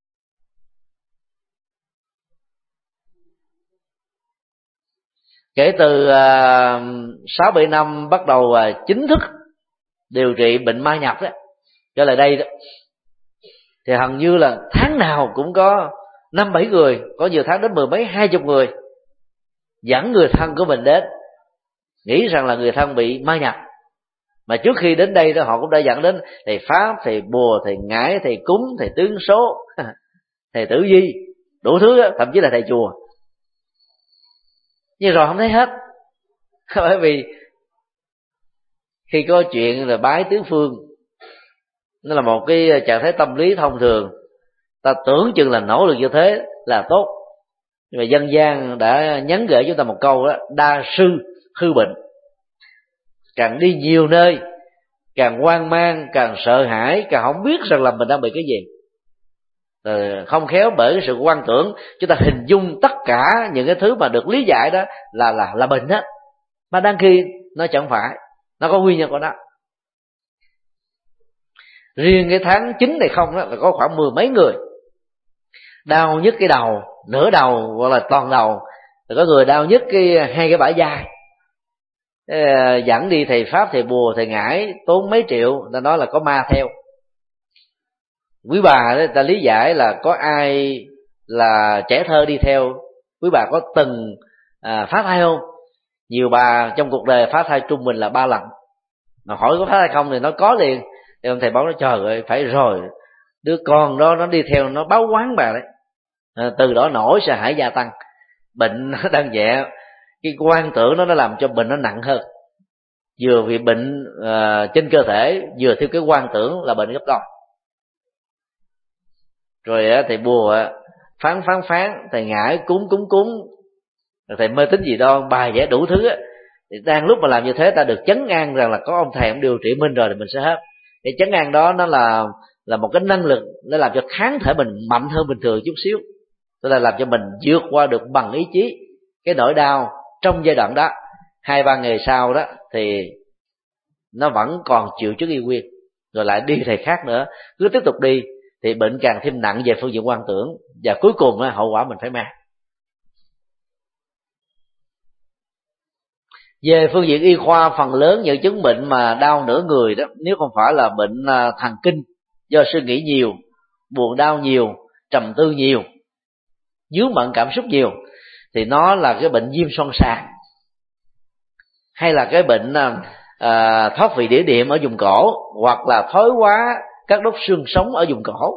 Kể từ sáu bảy năm bắt đầu uh, chính thức điều trị bệnh ma nhập đó, trở lại đây đó, thì hầu như là tháng nào cũng có năm bảy người, có nhiều tháng đến mười mấy hai chục người dẫn người thân của mình đến, nghĩ rằng là người thân bị ma nhập. Mà trước khi đến đây đó, họ cũng đã dẫn đến thầy pháp, thầy bùa, thầy ngải, thầy cúng, thầy tướng số, thầy tử vi, đủ thứ đó, thậm chí là thầy chùa. Nhưng rồi không thấy hết. Bởi vì khi có chuyện là bái tứ phương, nó là một cái trạng thái tâm lý thông thường, ta tưởng chừng là nỗ lực như thế là tốt. Nhưng mà dân gian đã nhắn gửi chúng ta một câu đó: đa sư hư bệnh. Càng đi nhiều nơi, càng hoang mang, càng sợ hãi, càng không biết rằng là mình đang bị cái gì. Rồi không khéo bởi cái sự quan tưởng, chúng ta hình dung tất cả những cái thứ mà được lý giải đó là là là bệnh đó, mà đang khi nó chẳng phải, nó có nguyên nhân của nó. Riêng cái tháng chín này không đó, là có khoảng mười mấy người đau nhức cái đầu, nửa đầu hoặc là toàn đầu, rồi có người đau nhức cái hai cái bả vai. Dẫn đi thầy pháp, thầy bùa, thầy ngải, tốn mấy triệu, ta nói là có ma theo. Quý bà đó, ta lý giải là có ai là trẻ thơ đi theo. Quý bà có từng à, phá thai không? Nhiều bà trong cuộc đời phá thai trung bình là ba lần. Mà hỏi có phá thai không thì nó có liền. Thì ông thầy bảo nó trời ơi, phải rồi, đứa con đó nó đi theo nó báo oán bà đấy. À, từ đó nỗi sợ hãi gia tăng, bệnh nó đang nhẹ, cái quan tưởng đó nó làm cho bệnh nó nặng hơn. Vừa vì bệnh uh, trên cơ thể, vừa theo cái quan tưởng là bệnh gấp đôi. Rồi thầy bùa phán phán phán, thầy ngải cúng cúng cúng, thầy mê tín gì đó, bài vẽ đủ thứ á. Thì đang lúc mà làm như thế, ta được chấn an rằng là có ông thầy ông điều trị mình rồi thì mình sẽ hết. Cái chấn an đó nó là là một cái năng lực để làm cho kháng thể mình mạnh hơn bình thường chút xíu, tức là làm cho mình vượt qua được bằng ý chí cái nỗi đau trong giai đoạn đó. Hai ba ngày sau đó thì nó vẫn còn chịu chứng y nguyên, rồi lại đi thầy khác nữa, cứ tiếp tục đi thì bệnh càng thêm nặng về phương diện quan tưởng, và cuối cùng hậu quả mình phải mang. Về phương diện y khoa, phần lớn những chứng bệnh mà đau nửa người đó, nếu không phải là bệnh thần kinh do suy nghĩ nhiều, buồn đau nhiều, trầm tư nhiều, dướng bận cảm xúc nhiều, thì nó là cái bệnh viêm xoang sàn, hay là cái bệnh à, thoát vị đĩa điểm ở vùng cổ, hoặc là thoái hóa các đốt xương sống ở vùng cổ,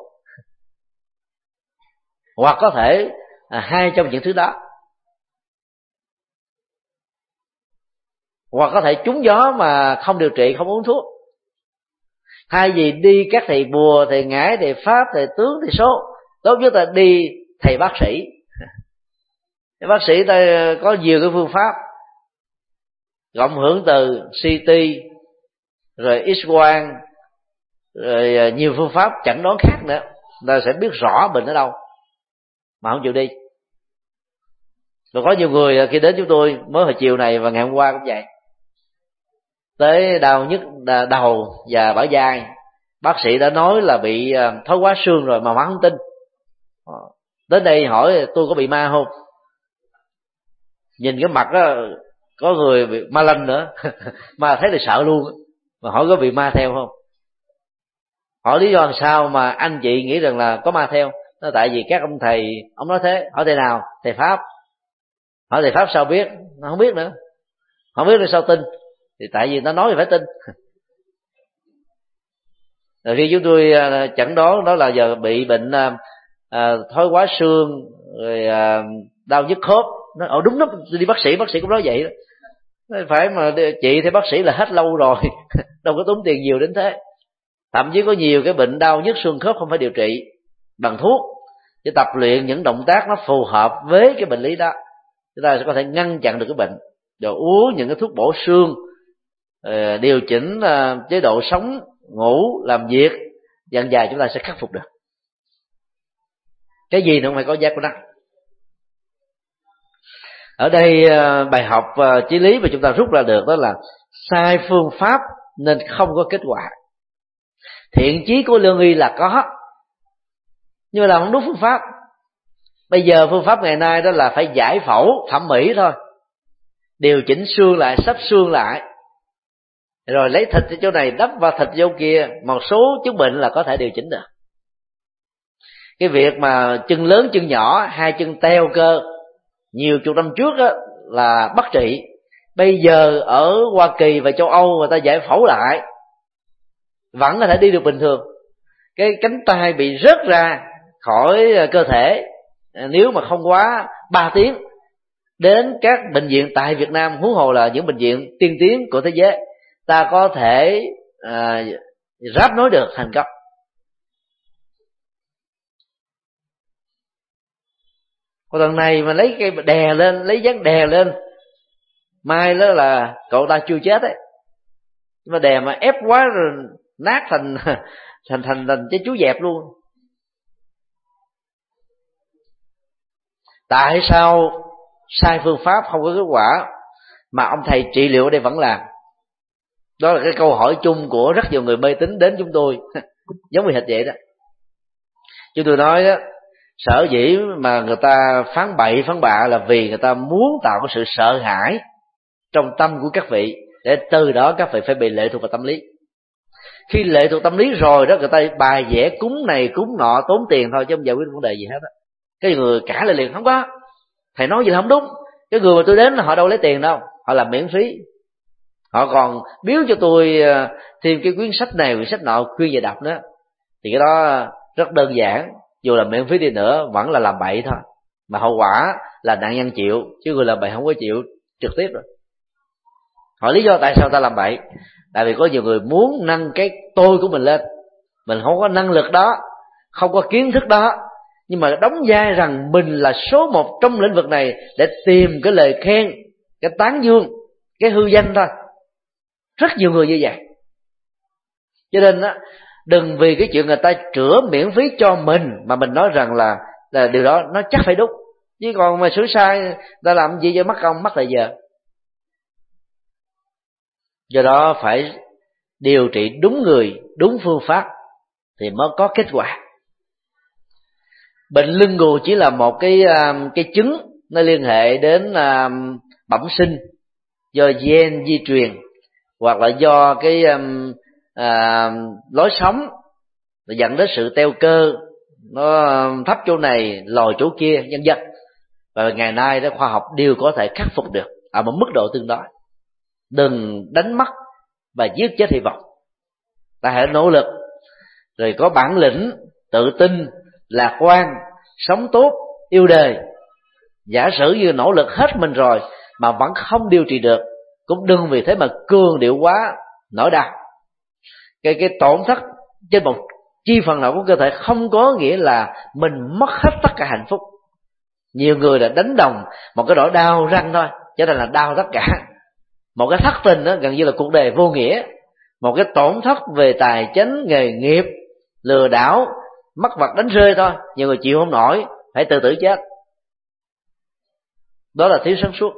hoặc có thể à, hai trong những thứ đó, hoặc có thể trúng gió mà không điều trị, không uống thuốc. Hay gì đi các thầy bùa, thầy ngải, thầy pháp, thầy tướng, thầy số, tốt nhất là đi thầy bác sĩ. Thầy bác sĩ ta có nhiều cái phương pháp cộng hưởng từ xê tê, rồi X-quang, rồi nhiều phương pháp chẩn đoán khác nữa, ta sẽ biết rõ bệnh ở đâu mà không chịu đi. Rồi có nhiều người khi đến chúng tôi mới hồi chiều này và ngày hôm qua cũng vậy, tới đau nhức đầu và bả vai, bác sĩ đã nói là bị thoái hóa xương rồi mà mà không tin. Đến đây hỏi tôi có bị ma không, nhìn cái mặt đó có người bị ma lanh nữa ma thấy là sợ luôn, mà hỏi có bị ma theo không. Hỏi lý do làm sao mà anh chị nghĩ rằng là có ma theo. Nó tại vì các ông thầy ông nói thế. Hỏi thầy nào? Thầy pháp. Hỏi thầy pháp sao biết? Nó không biết nữa, không biết rồi sao tin. Thì tại vì nó nói thì phải tin. Rồi khi chúng tôi chẩn đoán đó là giờ bị bệnh à, thoái hóa xương, rồi à, đau nhức khớp. Nó ồ đúng đó, đi bác sĩ, bác sĩ cũng nói vậy đó. Phải mà chị thì bác sĩ là hết lâu rồi đâu có tốn tiền nhiều đến thế. Thậm chí có nhiều cái bệnh đau nhức xương khớp không phải điều trị bằng thuốc, chỉ tập luyện những động tác nó phù hợp với cái bệnh lý đó, chúng ta sẽ có thể ngăn chặn được cái bệnh. Rồi uống những cái thuốc bổ xương, điều chỉnh chế độ sống, ngủ, làm việc, dần dần chúng ta sẽ khắc phục được. Cái gì nó không phải có giá của nó. Ở đây bài học triết lý mà chúng ta rút ra được đó là sai phương pháp nên không có kết quả. Thiện chí của lương y là có, nhưng mà là không đúng phương pháp. Bây giờ phương pháp ngày nay đó là phải giải phẫu thẩm mỹ thôi, điều chỉnh xương lại, sắp xương lại, rồi lấy thịt ở chỗ này đắp vào thịt chỗ kia. Một số chứng bệnh là có thể điều chỉnh được. Cái việc mà chân lớn chân nhỏ, hai chân teo cơ nhiều chục năm trước đó, là bất trị. Bây giờ ở Hoa Kỳ và châu Âu người ta giải phẫu lại, vẫn có thể đi được bình thường. Cái cánh tay bị rớt ra khỏi cơ thể, nếu mà không quá ba tiếng, đến các bệnh viện tại Việt Nam, huống hồ là những bệnh viện tiên tiến của thế giới, ta có thể à, ráp nối được thành công. Còn lần này mà lấy cây đè lên, lấy dán đè lên, mai đó là cậu ta chưa chết đấy, nhưng mà đè mà ép quá rồi nát thành thành thành thành cái chú dẹp luôn. Tại sao sai phương pháp không có kết quả mà ông thầy trị liệu ở đây vẫn làm? Đó là cái câu hỏi chung của rất nhiều người mê tín đến chúng tôi, giống như hệt vậy đó. Chúng tôi nói đó, sở dĩ mà người ta phán bậy phán bạ là vì người ta muốn tạo cái sự sợ hãi trong tâm của các vị, để từ đó các vị phải bị lệ thuộc vào tâm lý. Khi lệ thuộc tâm lý rồi đó, người ta bài vẽ cúng này cúng nọ, tốn tiền thôi chứ không giải quyết vấn đề gì hết á. Cái người cả lại liền, không có, thầy nói gì là không đúng. Cái người mà tôi đến là họ đâu lấy tiền đâu, họ làm miễn phí. Họ còn biếu cho tôi thêm cái quyển sách này quyển sách nọ khuyên về đọc nữa. Thì cái đó rất đơn giản, dù là miễn phí đi nữa vẫn là làm bậy thôi, mà hậu quả là nạn nhân chịu, chứ người làm bậy không có chịu trực tiếp rồi. Hỏi lý do tại sao ta làm bậy? Tại vì có nhiều người muốn nâng cái tôi của mình lên, mình không có năng lực đó, không có kiến thức đó, nhưng mà đóng vai rằng mình là số một trong lĩnh vực này để tìm cái lời khen, cái tán dương, cái hư danh thôi. Rất nhiều người như vậy. Cho nên á, đừng vì cái chuyện người ta chữa miễn phí cho mình mà mình nói rằng là, là điều đó nó chắc phải đúng. Chứ còn mà sửa sai, ta làm gì cho mất công mất thời giờ. Do đó phải điều trị đúng người, đúng phương pháp thì mới có kết quả. Bệnh lưng gù chỉ là một cái cái chứng nó liên hệ đến bẩm sinh do gen di truyền, hoặc là do cái à, lối sống dẫn đến sự teo cơ, nó thấp chỗ này lồi chỗ kia, vân vân. Và ngày nay đó khoa học đều có thể khắc phục được ở một mức độ tương đối. Đừng đánh mất và giết chết hy vọng. Ta hãy nỗ lực, rồi có bản lĩnh, tự tin, lạc quan, sống tốt, yêu đời. Giả sử như nỗ lực hết mình rồi mà vẫn không điều trị được, cũng đừng vì thế mà cường điệu quá nỗi đau. Cái cái tổn thất trên một chi phần nào của cơ thể không có nghĩa là mình mất hết tất cả hạnh phúc. Nhiều người là đánh đồng một cái nỗi đau răng thôi, cho nên là đau tất cả. Một cái thất tình đó gần như là cuộc đời vô nghĩa. Một cái tổn thất về tài chính, nghề nghiệp, lừa đảo, mất vật đánh rơi thôi, nhiều người chịu không nổi, phải tự tử chết. Đó là thiếu sáng suốt.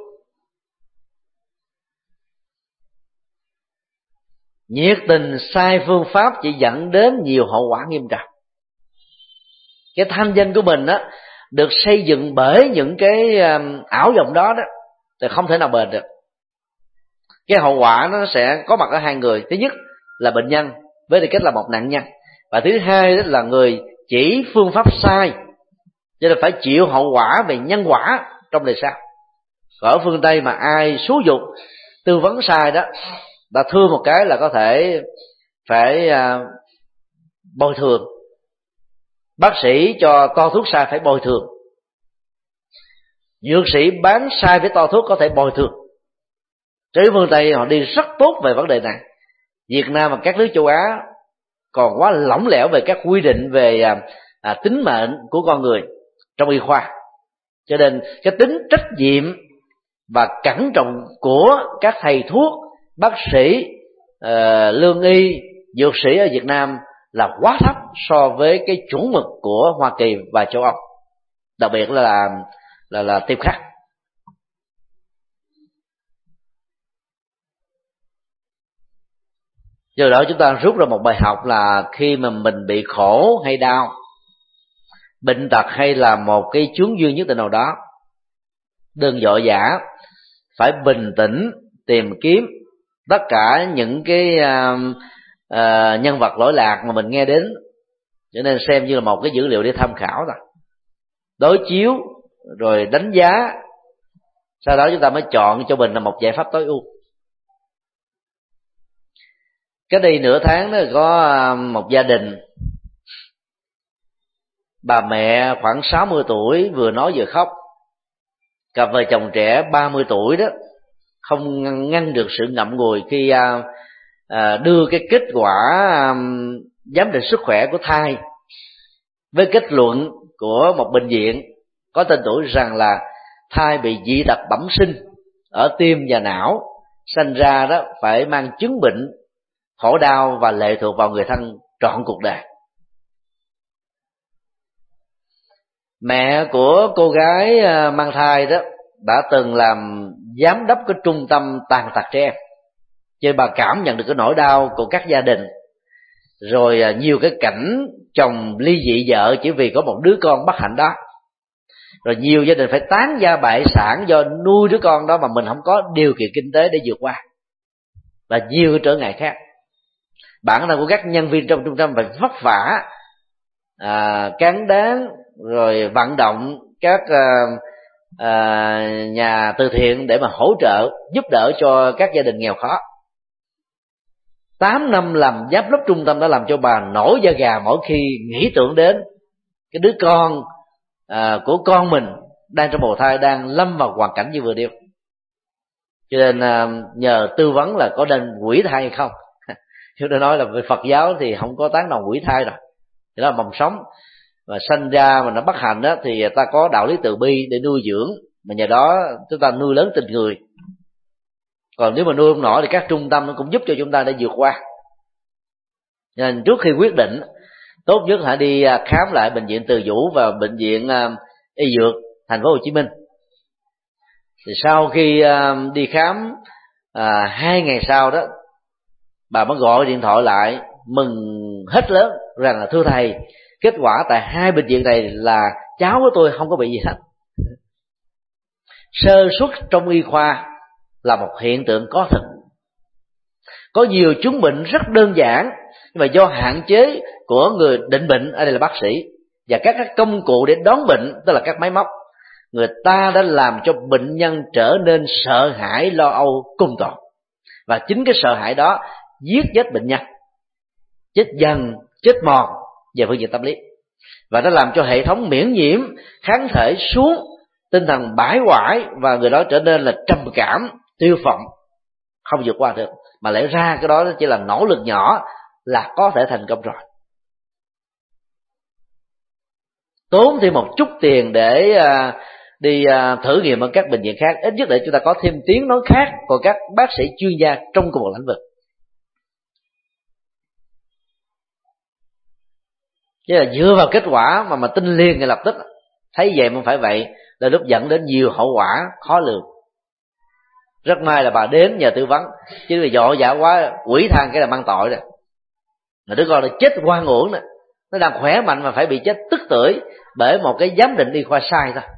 Nhiệt tình sai phương pháp chỉ dẫn đến nhiều hậu quả nghiêm trọng. Cái thanh danh của mình á được xây dựng bởi những cái ảo vọng đó đó thì không thể nào bền được. Cái hậu quả nó sẽ có mặt ở hai người. Thứ nhất là bệnh nhân với tư cách là một nạn nhân, và thứ hai đó là người chỉ phương pháp sai, cho nên phải chịu hậu quả về nhân quả trong đời sau. Ở phương Tây mà ai xúi dục tư vấn sai đó, ta thương một cái là có thể phải uh, bồi thường. Bác sĩ cho to thuốc sai phải bồi thường. Dược sĩ bán sai với to thuốc có thể bồi thường. Trên phương Tây họ đi rất tốt về vấn đề này. Việt Nam và các nước châu Á còn quá lỏng lẻo về các quy định về à, à, tính mệnh của con người trong y khoa. Cho nên cái tính trách nhiệm và cẩn trọng của các thầy thuốc, bác sĩ, uh, lương y, dược sĩ ở Việt Nam là quá thấp so với cái chuẩn mực của Hoa Kỳ và châu Âu, đặc biệt là là là Tiệp Khắc. Do đó chúng ta rút ra một bài học là khi mà mình bị khổ hay đau, bệnh tật hay là một cái chướng duyên nhất định nào đó, đừng vội vã, phải bình tĩnh tìm kiếm tất cả những cái uh, uh, nhân vật lỗi lạc mà mình nghe đến, cho nên xem như là một cái dữ liệu để tham khảo thôi, đối chiếu rồi đánh giá, sau đó chúng ta mới chọn cho mình là một giải pháp tối ưu. Cách đây nửa tháng đó có một gia đình, bà mẹ khoảng sáu mươi tuổi vừa nói vừa khóc, cặp vợ chồng trẻ ba mươi tuổi đó không ngăn được sự ngậm ngùi khi à, à, đưa cái kết quả à, giám định sức khỏe của thai với kết luận của một bệnh viện có tên tuổi rằng là thai bị dị tật bẩm sinh ở tim và não, sanh ra đó phải mang chứng bệnh, khổ đau và lệ thuộc vào người thân trọn cuộc đời. Mẹ của cô gái mang thai đó đã từng làm giám đốc cái trung tâm tàn tật trẻ em, cho bà cảm nhận được cái nỗi đau của các gia đình, rồi nhiều cái cảnh chồng ly dị vợ chỉ vì có một đứa con bất hạnh đó, rồi nhiều gia đình phải tán gia bại sản do nuôi đứa con đó mà mình không có điều kiện kinh tế để vượt qua, và nhiều cái trở ngại khác. Bản thân của các nhân viên trong trung tâm phải vất vả, à, cán đáng, rồi vận động các à, à, nhà từ thiện để mà hỗ trợ giúp đỡ cho các gia đình nghèo khó. Tám năm làm giám đốc trung tâm đã làm cho bà nổi da gà mỗi khi nghĩ tưởng đến cái đứa con à, của con mình đang trong bào thai, đang lâm vào hoàn cảnh như vừa nêu. Cho nên à, nhờ tư vấn là có nên hủy thai hay không. Chúng tôi nói là về Phật giáo thì không có tán đồng hủy thai rồi, thì đó là mầm sống, và sanh ra mà nó bất hạnh đó thì ta có đạo lý từ bi để nuôi dưỡng, mà nhờ đó chúng ta nuôi lớn tình người. Còn nếu mà nuôi không nổi thì các trung tâm nó cũng giúp cho chúng ta để vượt qua. Nên trước khi quyết định, tốt nhất hãy đi khám lại bệnh viện Từ Dũ và bệnh viện Y Dược thành phố Hồ Chí Minh. Thì sau khi đi khám à, hai ngày sau đó, bà mới gọi điện thoại lại mừng hết lớn rằng là thưa thầy, kết quả tại hai bệnh viện này là cháu của tôi không có bị gì hết. Sơ suất trong y khoa là một hiện tượng có thực. Có nhiều chứng bệnh rất đơn giản, nhưng mà do hạn chế của người định bệnh, ở đây là bác sĩ, và các, các công cụ để đoán bệnh, tức là các máy móc, người ta đã làm cho bệnh nhân trở nên sợ hãi, lo âu cùng tột. Và chính cái sợ hãi đó giết chết bệnh nhân, chết dần, chết mòn về phương diện tâm lý, và nó làm cho hệ thống miễn nhiễm, kháng thể xuống, tinh thần bãi hoại, và người đó trở nên là trầm cảm, tiêu vọng, không vượt qua được. Mà lẽ ra cái đó chỉ là nỗ lực nhỏ là có thể thành công rồi. Tốn thêm một chút tiền để uh, đi uh, thử nghiệm ở các bệnh viện khác, ít nhất để chúng ta có thêm tiếng nói khác của các bác sĩ chuyên gia trong cùng một lĩnh vực. Chứ là dựa vào kết quả mà mà tin liền ngay lập tức, thấy vậy mà phải vậy, là lúc dẫn đến nhiều hậu quả khó lường. Rất may là bà đến nhờ tư vấn, chứ vì dội dã quá quỷ than cái là mang tội rồi. Mà đứa con là chết oan uổng nè, nó đang khỏe mạnh mà phải bị chết tức tưởi bởi một cái giám định y khoa sai thôi.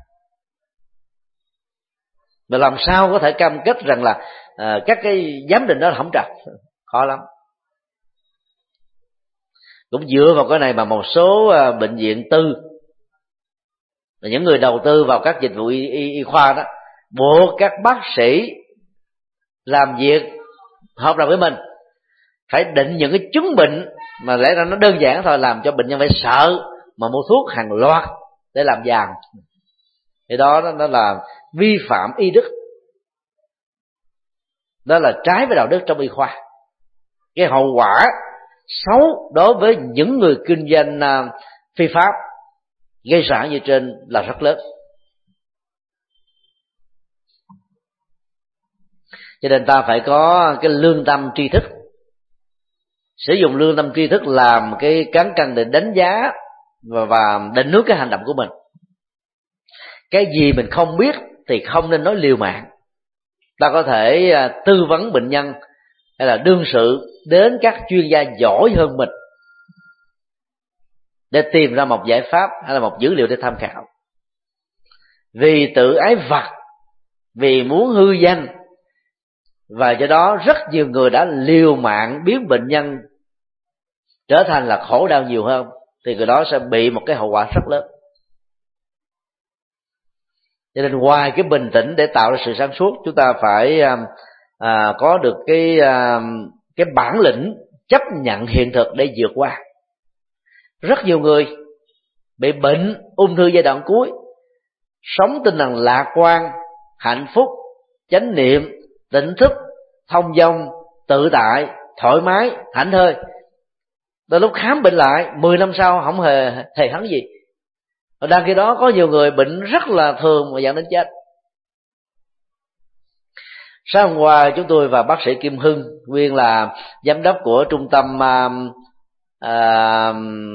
Mà làm sao có thể cam kết rằng là à, các cái giám định đó là không trật, khó lắm. Cũng dựa vào cái này mà một số à, bệnh viện tư, những người đầu tư vào các dịch vụ y, y, y khoa đó, buộc các bác sĩ làm việc hợp đồng với mình phải định những cái chứng bệnh mà lẽ ra nó đơn giản thôi, làm cho bệnh nhân phải sợ mà mua thuốc hàng loạt để làm vàng. Thì đó nó là vi phạm y đức, đó là trái với đạo đức trong y khoa. Cái hậu quả xấu đối với những người kinh doanh phi pháp gây ra như trên là rất lớn. Cho nên ta phải có cái lương tâm tri thức, sử dụng lương tâm tri thức làm cái cán cân để đánh giá và, và định hướng cái hành động của mình. Cái gì mình không biết thì không nên nói liều mạng. Ta có thể tư vấn bệnh nhân hay là đương sự đến các chuyên gia giỏi hơn mình để tìm ra một giải pháp hay là một dữ liệu để tham khảo. Vì tự ái vật, vì muốn hư danh, và do đó rất nhiều người đã liều mạng biến bệnh nhân trở thành là khổ đau nhiều hơn, thì người đó sẽ bị một cái hậu quả rất lớn. Cho nên ngoài cái bình tĩnh để tạo ra sự sáng suốt, chúng ta phải à, có được cái à, cái bản lĩnh chấp nhận hiện thực để vượt qua. Rất nhiều người bị bệnh ung thư giai đoạn cuối, sống tinh thần lạc quan, hạnh phúc, chánh niệm, tỉnh thức, thông dong, tự tại, thoải mái, thảnh thơi. Tới lúc khám bệnh lại, mười năm sau không hề hề hấn gì. Ở đang khi đó có nhiều người bệnh rất là thường mà dẫn đến chết. Sáng hôm qua chúng tôi và bác sĩ Kim Hưng, nguyên là giám đốc của trung tâm à, à,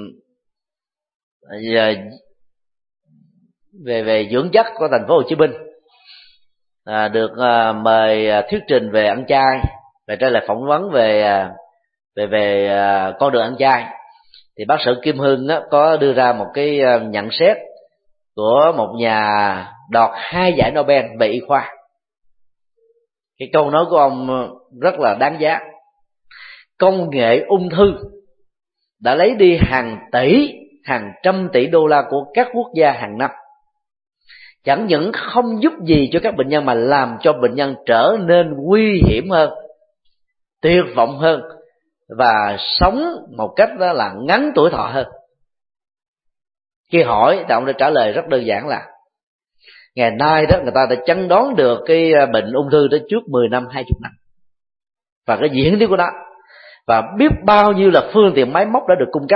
về về dưỡng chất của thành phố Hồ Chí Minh, à, được à, mời thuyết trình về ăn chay, về trả lời phỏng vấn về về về à, con đường ăn chay. Thì bác sĩ Kim Hưng á, có đưa ra một cái nhận xét của một nhà đoạt hai giải Nobel về y khoa. Cái câu nói của ông rất là đáng giá. Công nghệ ung thư đã lấy đi hàng tỷ, hàng trăm tỷ đô la của các quốc gia hàng năm. Chẳng những không giúp gì cho các bệnh nhân mà làm cho bệnh nhân trở nên nguy hiểm hơn, tuyệt vọng hơn, và sống một cách đó là ngắn tuổi thọ hơn. Khi hỏi, thì ông đã trả lời rất đơn giản là ngày nay đó người ta đã chẩn đoán được cái bệnh ung thư đó trước mười năm, hai mươi năm, và cái diễn tiến của nó, và biết bao nhiêu là phương tiện máy móc đã được cung cấp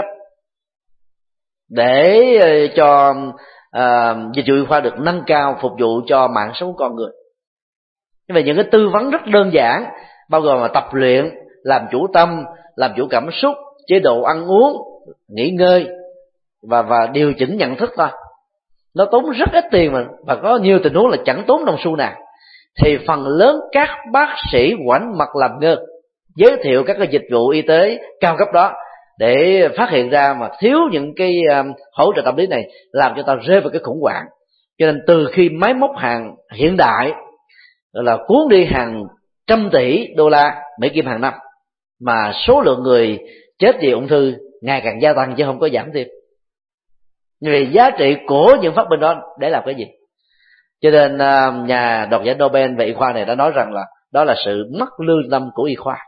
để cho uh, dịch vụ y khoa được nâng cao, phục vụ cho mạng sống của con người. Nhưng mà những cái tư vấn rất đơn giản, bao gồm là tập luyện, làm chủ tâm, làm chủ cảm xúc, chế độ ăn uống, nghỉ ngơi và và điều chỉnh nhận thức thôi, nó tốn rất ít tiền mà, và có nhiều tình huống là chẳng tốn đồng xu nào. Thì phần lớn các bác sĩ ngoảnh mặt làm ngơ, giới thiệu các cái dịch vụ y tế cao cấp đó để phát hiện ra mà thiếu những cái um, hỗ trợ tâm lý này, làm cho ta rơi vào cái khủng hoảng. Cho nên từ khi máy móc hàng hiện đại là cuốn đi hàng trăm tỷ đô la Mỹ Kim hàng năm, mà số lượng người chết vì ung thư ngày càng gia tăng chứ không có giảm thêm. Vì giá trị của những phát minh đó để làm cái gì? Cho nên uh, nhà đoạt giải Nobel về y khoa này đã nói rằng là đó là sự mất lương tâm của y khoa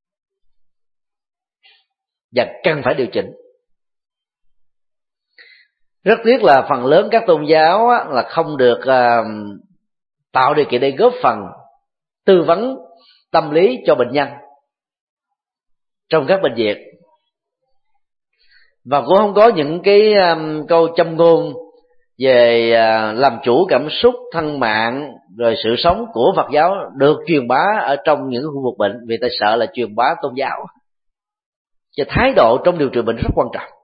và cần phải điều chỉnh. Rất tiếc là phần lớn các tôn giáo á, là không được uh, tạo điều kiện để góp phần tư vấn tâm lý cho bệnh nhân trong các bệnh viện, và cũng không có những cái um, câu châm ngôn về uh, làm chủ cảm xúc, thân mạng, rồi sự sống của Phật giáo được truyền bá ở trong những khu vực bệnh, vì ta sợ là truyền bá tôn giáo. Và thái độ trong điều trị bệnh rất quan trọng.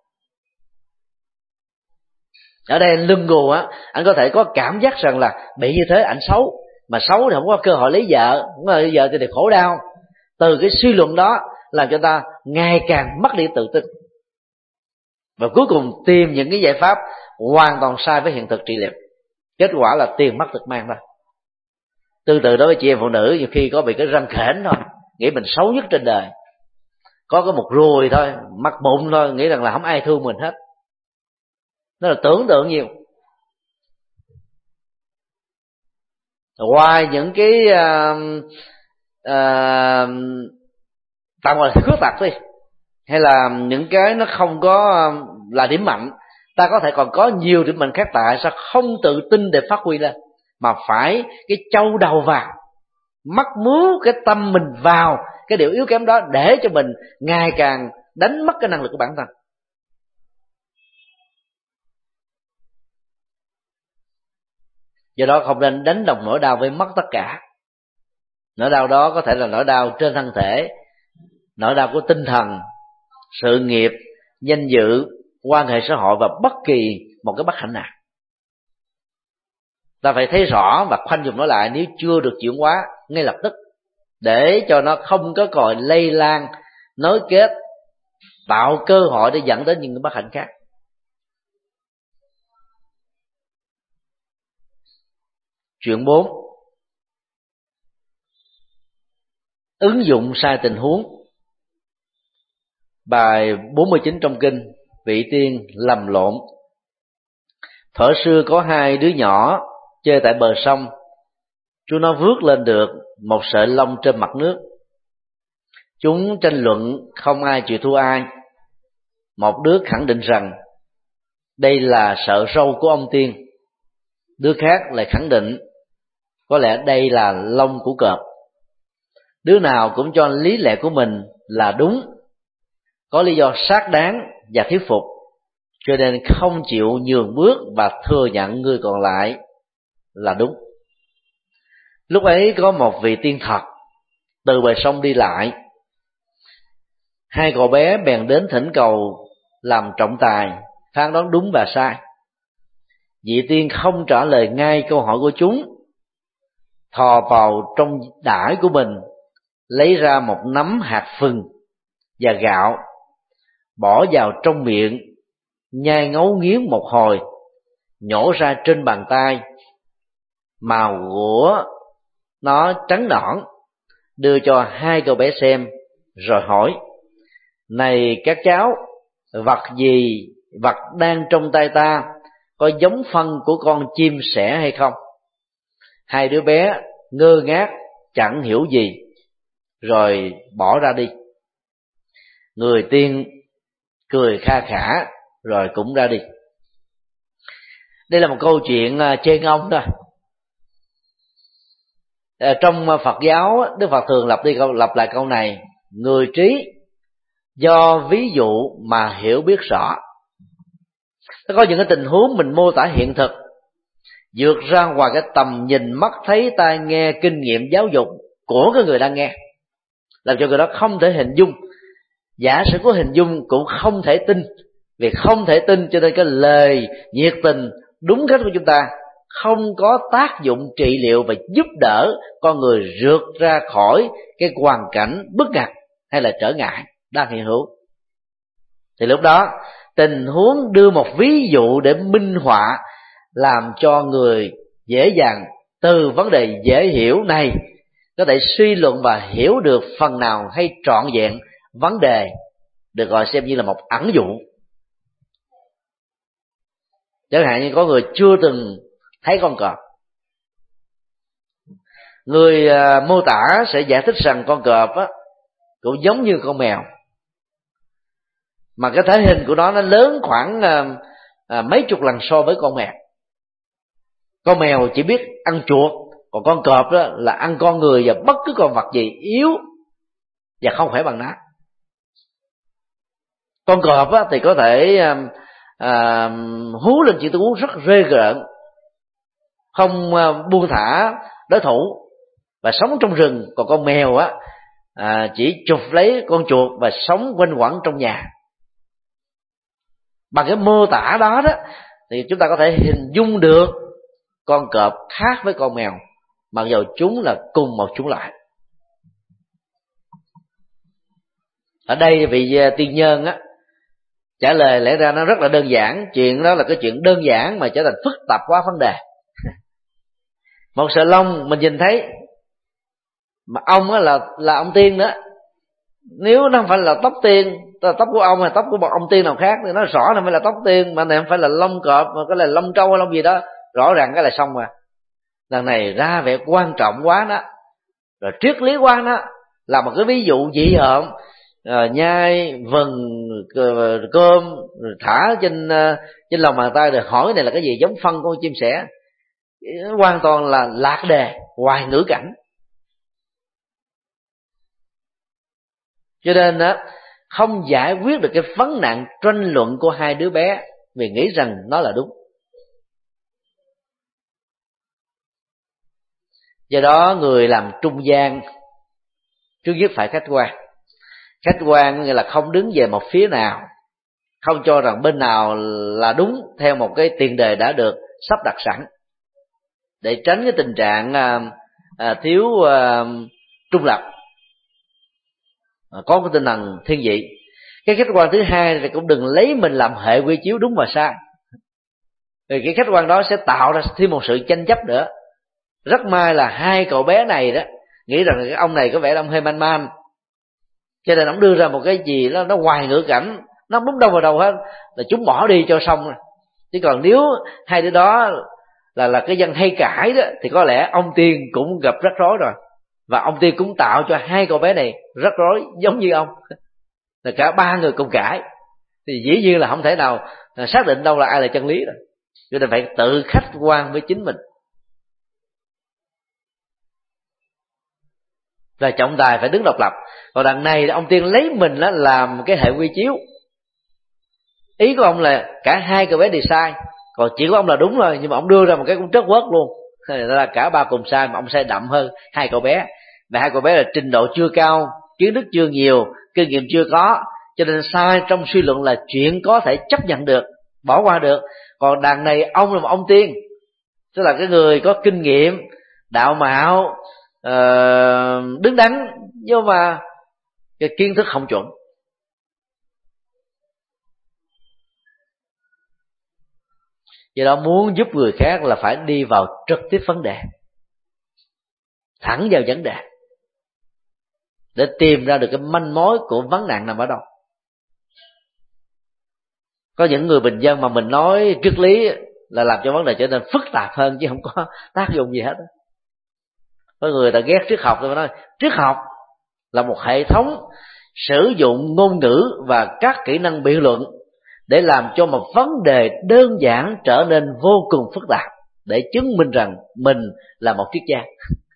Ở đây anh lưng gù á, anh có thể có cảm giác rằng là bị như thế anh xấu, mà xấu thì không có cơ hội lấy vợ, không có lấy vợ thì khổ đau. Từ cái suy luận đó làm cho ta ngày càng mất đi tự tin, và cuối cùng tìm những cái giải pháp hoàn toàn sai với hiện thực trị liệu. Kết quả là tiền mất tật mang thôi. Tương tự đối với chị em phụ nữ, nhiều khi có bị cái răng khểnh thôi, nghĩ mình xấu nhất trên đời. Có cái một ruồi thôi, mắc bụng thôi, nghĩ rằng là không ai thương mình hết. Nó là tưởng tượng nhiều. Ngoài những cái uh, uh, tạm gọi là khuyết tật đi, hay là những cái nó không có là điểm mạnh, ta có thể còn có nhiều điểm mạnh khác. Tại sao không tự tin để phát huy lên, mà phải cái châu đầu vào, mắc mướu cái tâm mình vào cái điều yếu kém đó, để cho mình ngày càng đánh mất cái năng lực của bản thân. Do đó không nên đánh đồng nỗi đau với mất tất cả. Nỗi đau đó có thể là nỗi đau trên thân thể, nỗi đau của tinh thần, sự nghiệp, danh dự, quan hệ xã hội và bất kỳ một cái bất hạnh nào. Ta phải thấy rõ và khoanh vùng nó lại nếu chưa được chuyển hóa ngay lập tức, để cho nó không có còn lây lan, nối kết, tạo cơ hội để dẫn đến những cái bất hạnh khác. Chuyện bốn, ứng dụng sai tình huống. Bài bốn mươi chín trong kinh, vị tiên lầm lộn. Thuở xưa có hai đứa nhỏ chơi tại bờ sông, chúng nó vớt lên được một sợi lông trên mặt nước. Chúng tranh luận không ai chịu thua ai. Một đứa khẳng định rằng đây là sợi râu của ông tiên, đứa khác lại khẳng định có lẽ đây là lông của cọp. Đứa nào cũng cho lý lẽ của mình là đúng, có lý do xác đáng và thuyết phục, cho nên không chịu nhường bước và thừa nhận người còn lại là đúng. Lúc ấy có một vị tiên thật từ bờ sông đi lại. Hai cậu bé bèn đến thỉnh cầu làm trọng tài, phán đoán đúng và sai. Vị tiên không trả lời ngay câu hỏi của chúng, thò vào trong đãi của mình, lấy ra một nắm hạt phừng và gạo, bỏ vào trong miệng, nhai ngấu nghiến một hồi, nhổ ra trên bàn tay. Màu của nó trắng nõn, đưa cho hai cậu bé xem, rồi hỏi: này các cháu, vật gì, vật đang trong tay ta có giống phân của con chim sẻ hay không? Hai đứa bé ngơ ngác chẳng hiểu gì, rồi bỏ ra đi. Người tiên cười kha khả rồi cũng ra đi. Đây là một câu chuyện chê ngông thôi. Trong Phật giáo, Đức Phật thường lặp đi câu lặp lại câu này: người trí do ví dụ mà hiểu biết rõ. Nó có những cái tình huống mình mô tả hiện thực, vượt ra ngoài cái tầm nhìn mắt thấy tai nghe, kinh nghiệm giáo dục của cái người đang nghe, làm cho người đó không thể hình dung. Giả sử có hình dung cũng không thể tin. Vì không thể tin cho nên cái lời nhiệt tình đúng cách của chúng ta không có tác dụng trị liệu và giúp đỡ con người rượt ra khỏi cái hoàn cảnh bức ngặt hay là trở ngại đang hiện hữu. Thì lúc đó tình huống đưa một ví dụ để minh họa, làm cho người dễ dàng từ vấn đề dễ hiểu này có thể suy luận và hiểu được phần nào hay trọn vẹn vấn đề, được gọi xem như là một ẩn dụ. Chẳng hạn như có người chưa từng thấy con cọp, người à, mô tả sẽ giải thích rằng con cọp á, cũng giống như con mèo, mà cái thể hình của nó nó lớn khoảng à, à, mấy chục lần so với con mèo. Con mèo chỉ biết ăn chuột, còn con cọp đó là ăn con người và bất cứ con vật gì yếu và không khỏe bằng nó. Con cọp á, thì có thể à, à, hú lên chuyện hú rất rê rợn, không à, buông thả đối thủ và sống trong rừng. Còn con mèo á à, chỉ chụp lấy con chuột và sống quanh quẩn trong nhà. Bằng cái mô tả đó đó thì chúng ta có thể hình dung được con cọp khác với con mèo, mặc dù chúng là cùng một chủng loại. Ở đây vị tiên nhân á trả lời lẽ ra nó rất là đơn giản. Chuyện đó là cái chuyện đơn giản mà trở thành phức tạp quá vấn đề. Một sợi lông mình nhìn thấy, mà ông á là là ông tiên đó. Nếu nó không phải là tóc tiên, là tóc của ông hay tóc của một ông tiên nào khác thì nó rõ là phải là tóc tiên, mà này không phải là lông cọp mà cái là lông trâu hay lông gì đó, rõ ràng cái là xong rồi. Lần này ra vẻ quan trọng quá đó, rồi triết lý quá đó, là một cái ví dụ dị hợm, à, nhai vừng cơm rồi thả trên trên lòng bàn tay, rồi hỏi này là cái gì, giống phân con chim sẻ. Hoàn toàn là lạc đề, hoài ngữ cảnh. Cho nên đó, không giải quyết được cái vấn nạn tranh luận của hai đứa bé vì nghĩ rằng nó là đúng. Do đó người làm trung gian trước nhất phải khách quan. Khách quan nghĩa là không đứng về một phía nào, không cho rằng bên nào là đúng theo một cái tiền đề đã được sắp đặt sẵn, để tránh cái tình trạng à, à, thiếu à, trung lập, có cái tinh thần thiên vị. Cái khách quan thứ hai thì cũng đừng lấy mình làm hệ quy chiếu đúng và sai, vì cái khách quan đó sẽ tạo ra thêm một sự tranh chấp nữa. Rất may là hai cậu bé này đó nghĩ rằng cái ông này có vẻ ông hơi man man, cho nên ông đưa ra một cái gì nó nó hoài ngữ cảnh, nó không đúng đâu vào đầu hết, là chúng bỏ đi cho xong rồi. Chứ còn nếu hai đứa đó là là cái dân hay cãi đó thì có lẽ ông Tiên cũng gặp rắc rối rồi, và ông Tiên cũng tạo cho hai cậu bé này rắc rối giống như ông, là cả ba người cùng cãi, thì dĩ nhiên là không thể nào xác định đâu là ai là chân lý rồi, cho nên phải tự khách quan với chính mình. Là trọng tài phải đứng độc lập. Còn đằng này ông Tiên lấy mình đó làm cái hệ quy chiếu. Ý của ông là cả hai cậu bé đều sai, còn chỉ có ông là đúng thôi, nhưng mà ông đưa ra một cái cũng trớt quất luôn, là cả ba cùng sai, mà ông sai đậm hơn hai cậu bé. Và hai cậu bé là trình độ chưa cao, kiến thức chưa nhiều, kinh nghiệm chưa có, cho nên sai trong suy luận là chuyện có thể chấp nhận được, bỏ qua được. Còn đằng này ông là một ông Tiên, tức là cái người có kinh nghiệm, đạo mạo, uh, đứng đắn, nhưng mà cái kiến thức không chuẩn. Do đó muốn giúp người khác là phải đi vào trực tiếp vấn đề, thẳng vào vấn đề, để tìm ra được cái manh mối của vấn nạn nằm ở đâu. Có những người bình dân mà mình nói triết lý là làm cho vấn đề trở nên phức tạp hơn, chứ không có tác dụng gì hết. Có người ta ghét triết học, tôi nói triết học là một hệ thống sử dụng ngôn ngữ và các kỹ năng biện luận để làm cho một vấn đề đơn giản trở nên vô cùng phức tạp, để chứng minh rằng mình là một triết gia.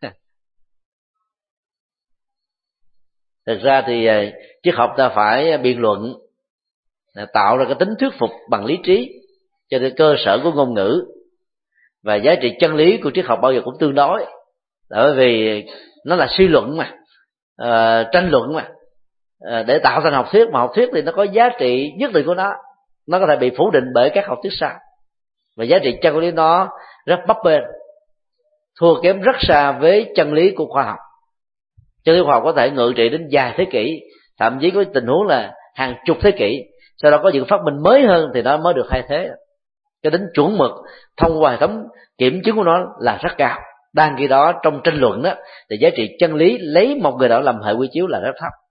Thực ra thì triết học ta phải biện luận, tạo ra cái tính thuyết phục bằng lý trí, cho nên cơ sở của ngôn ngữ và giá trị chân lý của triết học bao giờ cũng tương đối, bởi vì nó là suy luận mà, uh, tranh luận mà, uh, để tạo thành học thuyết. Mà học thuyết thì nó có giá trị nhất định của nó, nó có thể bị phủ định bởi các học thuyết sau, và giá trị chân lý nó rất bấp bênh, thua kém rất xa với chân lý của khoa học. Chân lý khoa học có thể ngự trị đến vài thế kỷ, thậm chí có tình huống là hàng chục thế kỷ, sau đó có những phát minh mới hơn thì nó mới được thay thế. Cái tính chuẩn mực thông qua hệ thống kiểm chứng của nó là rất cao. Đang khi đó trong tranh luận đó thì giá trị chân lý lấy một người đó làm hệ quy chiếu là rất thấp.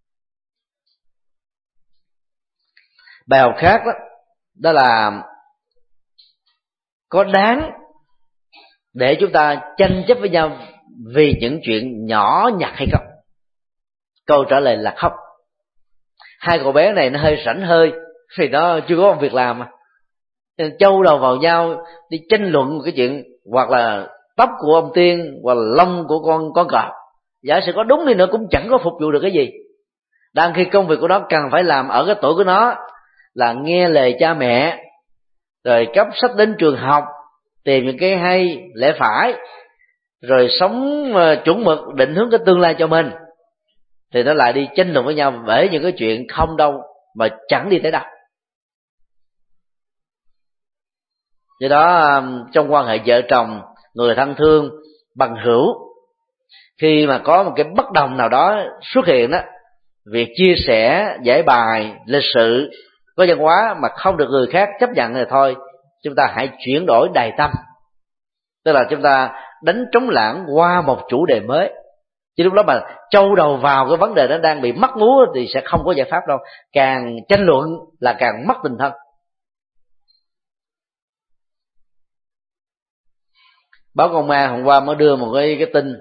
Bài học khác đó, đó là có đáng để chúng ta tranh chấp với nhau vì những chuyện nhỏ nhặt hay không? Câu trả lời là không. Hai cậu bé này nó hơi rảnh hơi vì nó chưa có một việc làm mà, châu đầu vào nhau đi tranh luận một cái chuyện, hoặc là tóc của ông Tiên hoặc là lông của con con cọp, giả sử có đúng đi nữa cũng chẳng có phục vụ được cái gì. Đang khi công việc của nó cần phải làm ở cái tuổi của nó là nghe lời cha mẹ, rồi cấp sách đến trường học, tìm những cái hay lẽ phải, rồi sống chuẩn mực định hướng cái tương lai cho mình, thì nó lại đi tranh luận với nhau bởi những cái chuyện không đâu mà chẳng đi tới đâu. Do đó trong quan hệ vợ chồng, người thân thương, bằng hữu, khi mà có một cái bất đồng nào đó xuất hiện đó, việc chia sẻ, giải bài, lịch sự, có văn hóa mà không được người khác chấp nhận thì thôi, chúng ta hãy chuyển đổi đài tâm, tức là chúng ta đánh trống lãng qua một chủ đề mới. Chứ lúc đó mà châu đầu vào cái vấn đề nó đang bị mắc múa thì sẽ không có giải pháp đâu, càng tranh luận là càng mất tình thân. Báo Công an hôm qua mới đưa một cái cái tin,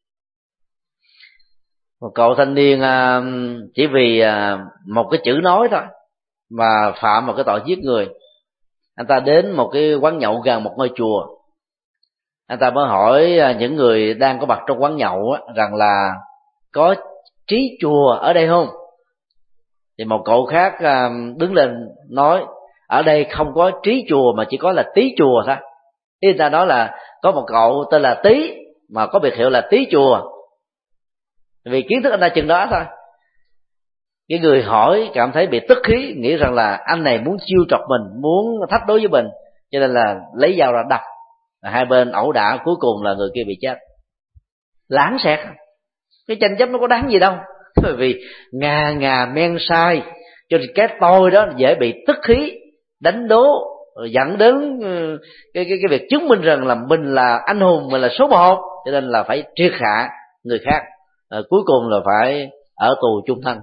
một cậu thanh niên chỉ vì một cái chữ nói thôi mà phạm một cái tội giết người. Anh ta đến một cái quán nhậu gần một ngôi chùa, anh ta mới hỏi những người đang có mặt trong quán nhậu á, rằng là có trí chùa ở đây không? Thì một cậu khác đứng lên nói ở đây không có trí chùa mà chỉ có là tí chùa thôi. Ý người ta nói là có một cậu tên là Tí mà có biệt hiệu là Tí chùa, vì kiến thức anh ta chừng đó thôi. Cái người hỏi cảm thấy bị tức khí, nghĩ rằng là anh này muốn chiêu chọc mình, muốn thách đối với mình, cho nên là lấy dao ra đập. Hai bên ẩu đả, cuối cùng là người kia bị chết. Lãng xẹt. Cái tranh chấp nó có đáng gì đâu, bởi vì ngà ngà men sai, cho nên cái tôi đó dễ bị tức khí, đánh đố, dẫn đến cái cái cái việc chứng minh rằng là mình là anh hùng, mình là số một, cho nên là phải triệt hạ người khác, à, cuối cùng là phải ở tù chung thân.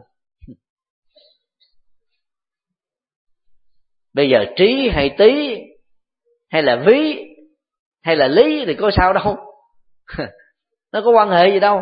Bây giờ trí hay tý hay là ví hay là lý thì có sao đâu nó có quan hệ gì đâu.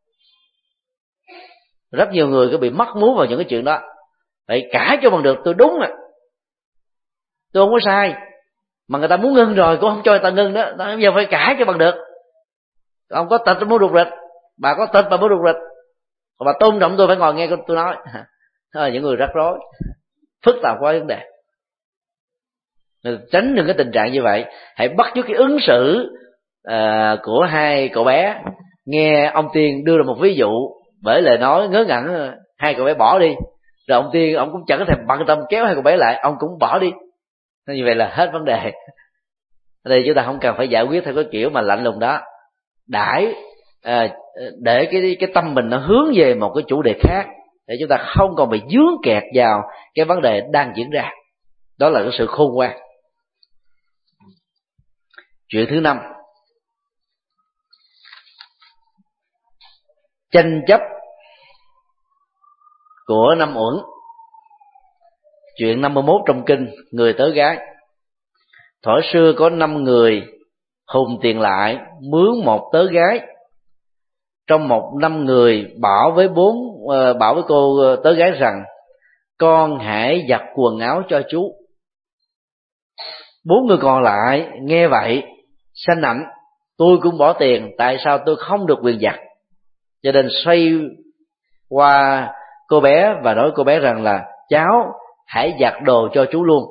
Rất nhiều người có bị mắc mú vào những cái chuyện đó, phải cãi cho bằng được. Tôi đúng à, tôi không có sai, mà người ta muốn ngưng rồi cũng không cho người ta ngưng đó, bây giờ phải cãi cho bằng được. Ông có tịch mới rụt rịch, bà có tịch bà mới rụt rịch, còn bà tôn trọng tôi phải ngồi nghe tôi nói. Đó là những người rắc rối, phức tạp quá vấn đề. Tránh đừng cái tình trạng như vậy. Hãy bắt chước cái ứng xử uh, của hai cậu bé. Nghe ông Tiên đưa ra một ví dụ, bởi lời nói ngớ ngẩn, hai cậu bé bỏ đi, rồi ông Tiên ông cũng chẳng có thèm bận tâm kéo hai cậu bé lại, ông cũng bỏ đi. Nên như vậy là hết vấn đề. Ở đây chúng ta không cần phải giải quyết theo cái kiểu mà lạnh lùng đó. Đãi à, để cái cái tâm mình nó hướng về một cái chủ đề khác, để chúng ta không còn bị dướng kẹt vào cái vấn đề đang diễn ra. Đó là cái sự khôn ngoan. Chuyện thứ năm, tranh chấp của năm Uẩn. Chuyện năm mươi mốt trong kinh người tớ gái. Thuở xưa có năm người hùng tiền lại mướn một tớ gái. Trong một năm người bảo với bốn uh, bảo với cô tớ gái rằng: con hãy giặt quần áo cho chú. Bốn người còn lại nghe vậy sanh ảnh: tôi cũng bỏ tiền, tại sao tôi không được quyền giặt? Cho nên xoay qua cô bé và nói cô bé rằng là: cháu hãy giặt đồ cho chú luôn.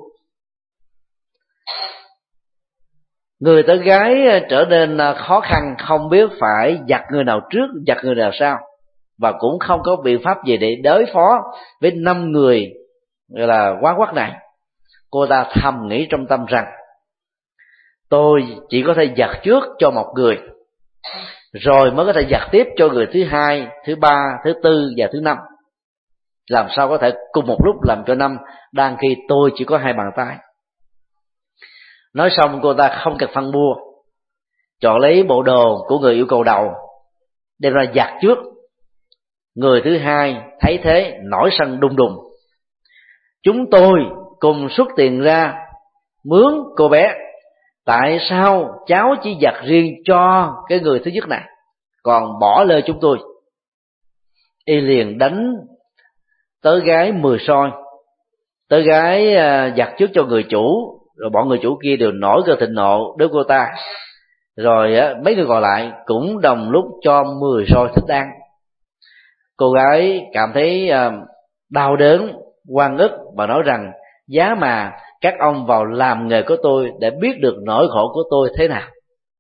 Người tớ gái trở nên khó khăn, không biết phải giặt người nào trước, giặt người nào sau, và cũng không có biện pháp gì để đối phó với năm người gọi là quá quắt này. Cô ta thầm nghĩ trong tâm rằng: tôi chỉ có thể giặt trước cho một người, rồi mới có thể giặt tiếp cho người thứ hai, thứ ba, thứ tư và thứ năm. Làm sao có thể cùng một lúc làm cho năm, đang khi tôi chỉ có hai bàn tay. Nói xong cô ta không cần phân bua, chọn lấy bộ đồ của người yêu cầu đầu đem ra giặt trước. Người thứ hai thấy thế nổi sân đùng đùng: chúng tôi cùng xuất tiền ra mướn cô bé, tại sao cháu chỉ giặt riêng cho cái người thứ nhất này, còn bỏ lơ chúng tôi? Y liền đánh tớ gái mười soi. Tớ gái giặt trước cho người chủ, rồi bọn người chủ kia đều nổi cơn thịnh nộ đối cô ta. Rồi mấy người còn lại cũng đồng lúc cho mười soi thích ăn. Cô gái cảm thấy đau đớn, oan ức và nói rằng: giá mà các ông vào làm nghề của tôi để biết được nỗi khổ của tôi thế nào.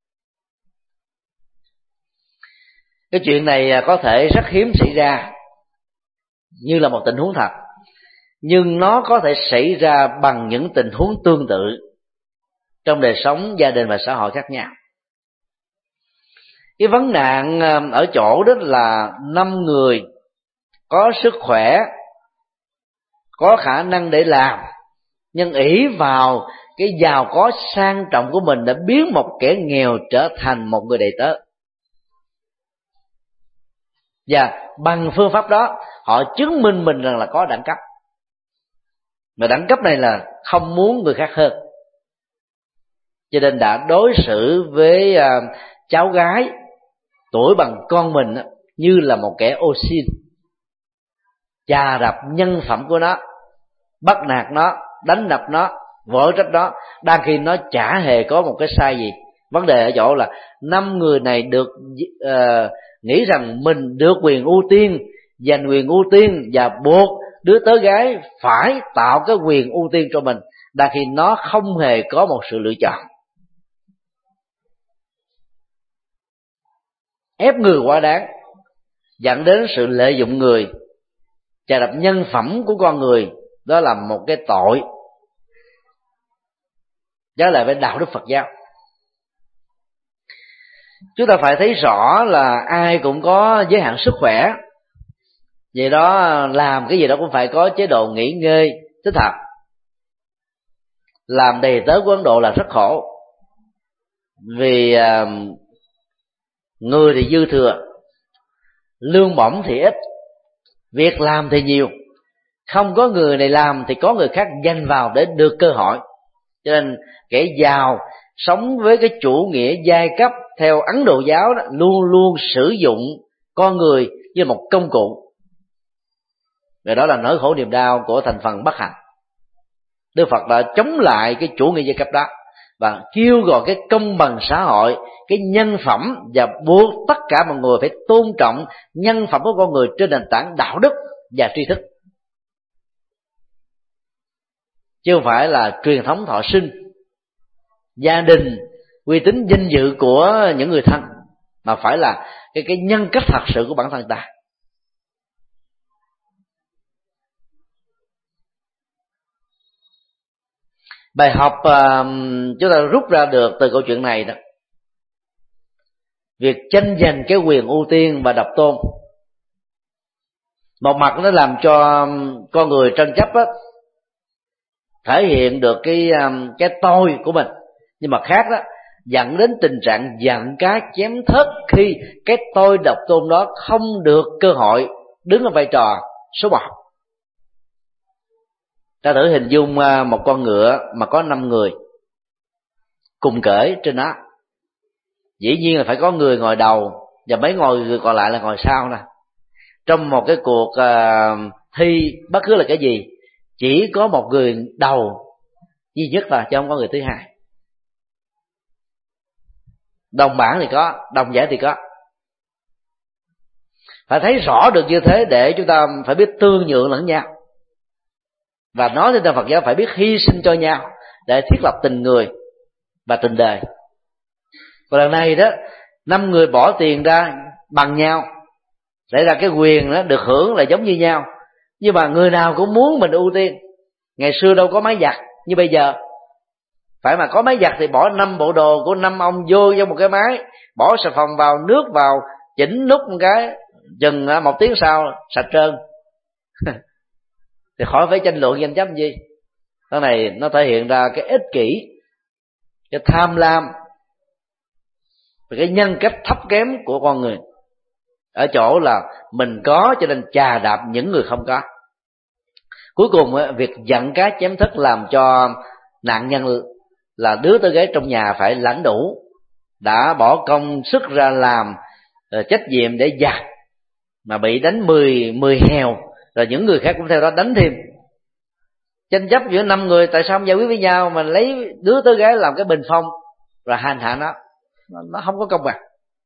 Cái chuyện này có thể rất hiếm xảy ra như là một tình huống thật, nhưng nó có thể xảy ra bằng những tình huống tương tự trong đời sống gia đình và xã hội khác nhau. Cái vấn nạn ở chỗ đó là năm người có sức khỏe, có khả năng để làm, nhưng ỷ vào cái giàu có sang trọng của mình đã biến một kẻ nghèo trở thành một người đầy tớ. Và bằng phương pháp đó họ chứng minh mình rằng là có đẳng cấp, mà đẳng cấp này là không muốn người khác hơn, cho nên đã đối xử với uh, cháu gái tuổi bằng con mình như là một kẻ ô xin, chà đạp nhân phẩm của nó, bắt nạt nó, đánh đập nó, vỡ trách nó, đang khi nó chả hề có một cái sai gì. Vấn đề ở chỗ là năm người này được uh, nghĩ rằng mình được quyền ưu tiên, giành quyền ưu tiên và buộc đứa tớ gái phải tạo cái quyền ưu tiên cho mình, đang khi nó không hề có một sự lựa chọn. Ép người quá đáng dẫn đến sự lợi dụng người, chà đạp nhân phẩm của con người, đó là một cái tội trái lại với đạo đức Phật giáo. Chúng ta phải thấy rõ là ai cũng có giới hạn sức khỏe, vậy đó làm cái gì đó cũng phải có chế độ nghỉ ngơi thích hợp. Làm đầy tớ của Ấn Độ là rất khổ, vì uh, người thì dư thừa, lương bổng thì ít, việc làm thì nhiều. Không có người này làm thì có người khác giành vào để được cơ hội. Cho nên kẻ giàu sống với cái chủ nghĩa giai cấp theo Ấn Độ giáo đó, luôn luôn sử dụng con người như một công cụ. Và đó là nỗi khổ niềm đau của thành phần bất hạnh. Đức Phật đã chống lại cái chủ nghĩa giai cấp đó và kêu gọi cái công bằng xã hội, cái nhân phẩm, và buộc tất cả mọi người phải tôn trọng nhân phẩm của con người trên nền tảng đạo đức và tri thức, chứ không phải là truyền thống thọ sinh, gia đình, uy tín danh dự của những người thân, mà phải là cái cái nhân cách thật sự của bản thân ta. Bài học uh, chúng ta rút ra được từ câu chuyện này đó, việc tranh giành cái quyền ưu tiên và độc tôn, một mặt nó làm cho con người tranh chấp đó, thể hiện được cái cái tôi của mình, nhưng mà khác đó dẫn đến tình trạng giận cá chém thớt khi cái tôi độc tôn đó không được cơ hội đứng ở vai trò số một. Ta thử hình dung một con ngựa mà có năm người cùng cưỡi trên nó, dĩ nhiên là phải có người ngồi đầu và mấy người còn lại là ngồi sau nè. Trong một cái cuộc uh, thi bất cứ là cái gì, chỉ có một người đầu duy nhất là chứ không có người thứ hai. Đồng bảng thì có, đồng giải thì có. Phải thấy rõ được như thế để chúng ta phải biết tương nhượng lẫn nhau, và nói đến Phật giáo phải biết hy sinh cho nhau để thiết lập tình người và tình đời. Còn lần này đó, năm người bỏ tiền ra bằng nhau, để ra cái quyền đó được hưởng là giống như nhau, nhưng mà người nào cũng muốn mình ưu tiên. Ngày xưa đâu có máy giặt như bây giờ, phải mà có máy giặt thì bỏ năm bộ đồ của năm ông vô trong một cái máy, bỏ xà phòng vào, nước vào, chỉnh nút một cái, chừng một tiếng sau sạch trơn. Thì khỏi phải tranh luận danh chấp gì. Cái này nó thể hiện ra cái ích kỷ, cái tham lam và cái nhân cách thấp kém của con người, ở chỗ là mình có cho nên chà đạp những người không có. Cuối cùng việc giận cá chém thất làm cho nạn nhân là đứa tớ gái trong nhà phải lãnh đủ, đã bỏ công sức ra làm trách nhiệm để giặt mà bị đánh mười mười hèo, rồi những người khác cũng theo đó đánh thêm. Tranh chấp giữa năm người tại sao không giải quyết với nhau mà lấy đứa tớ gái làm cái bình phong rồi hành hạ nó, nó không có công bằng.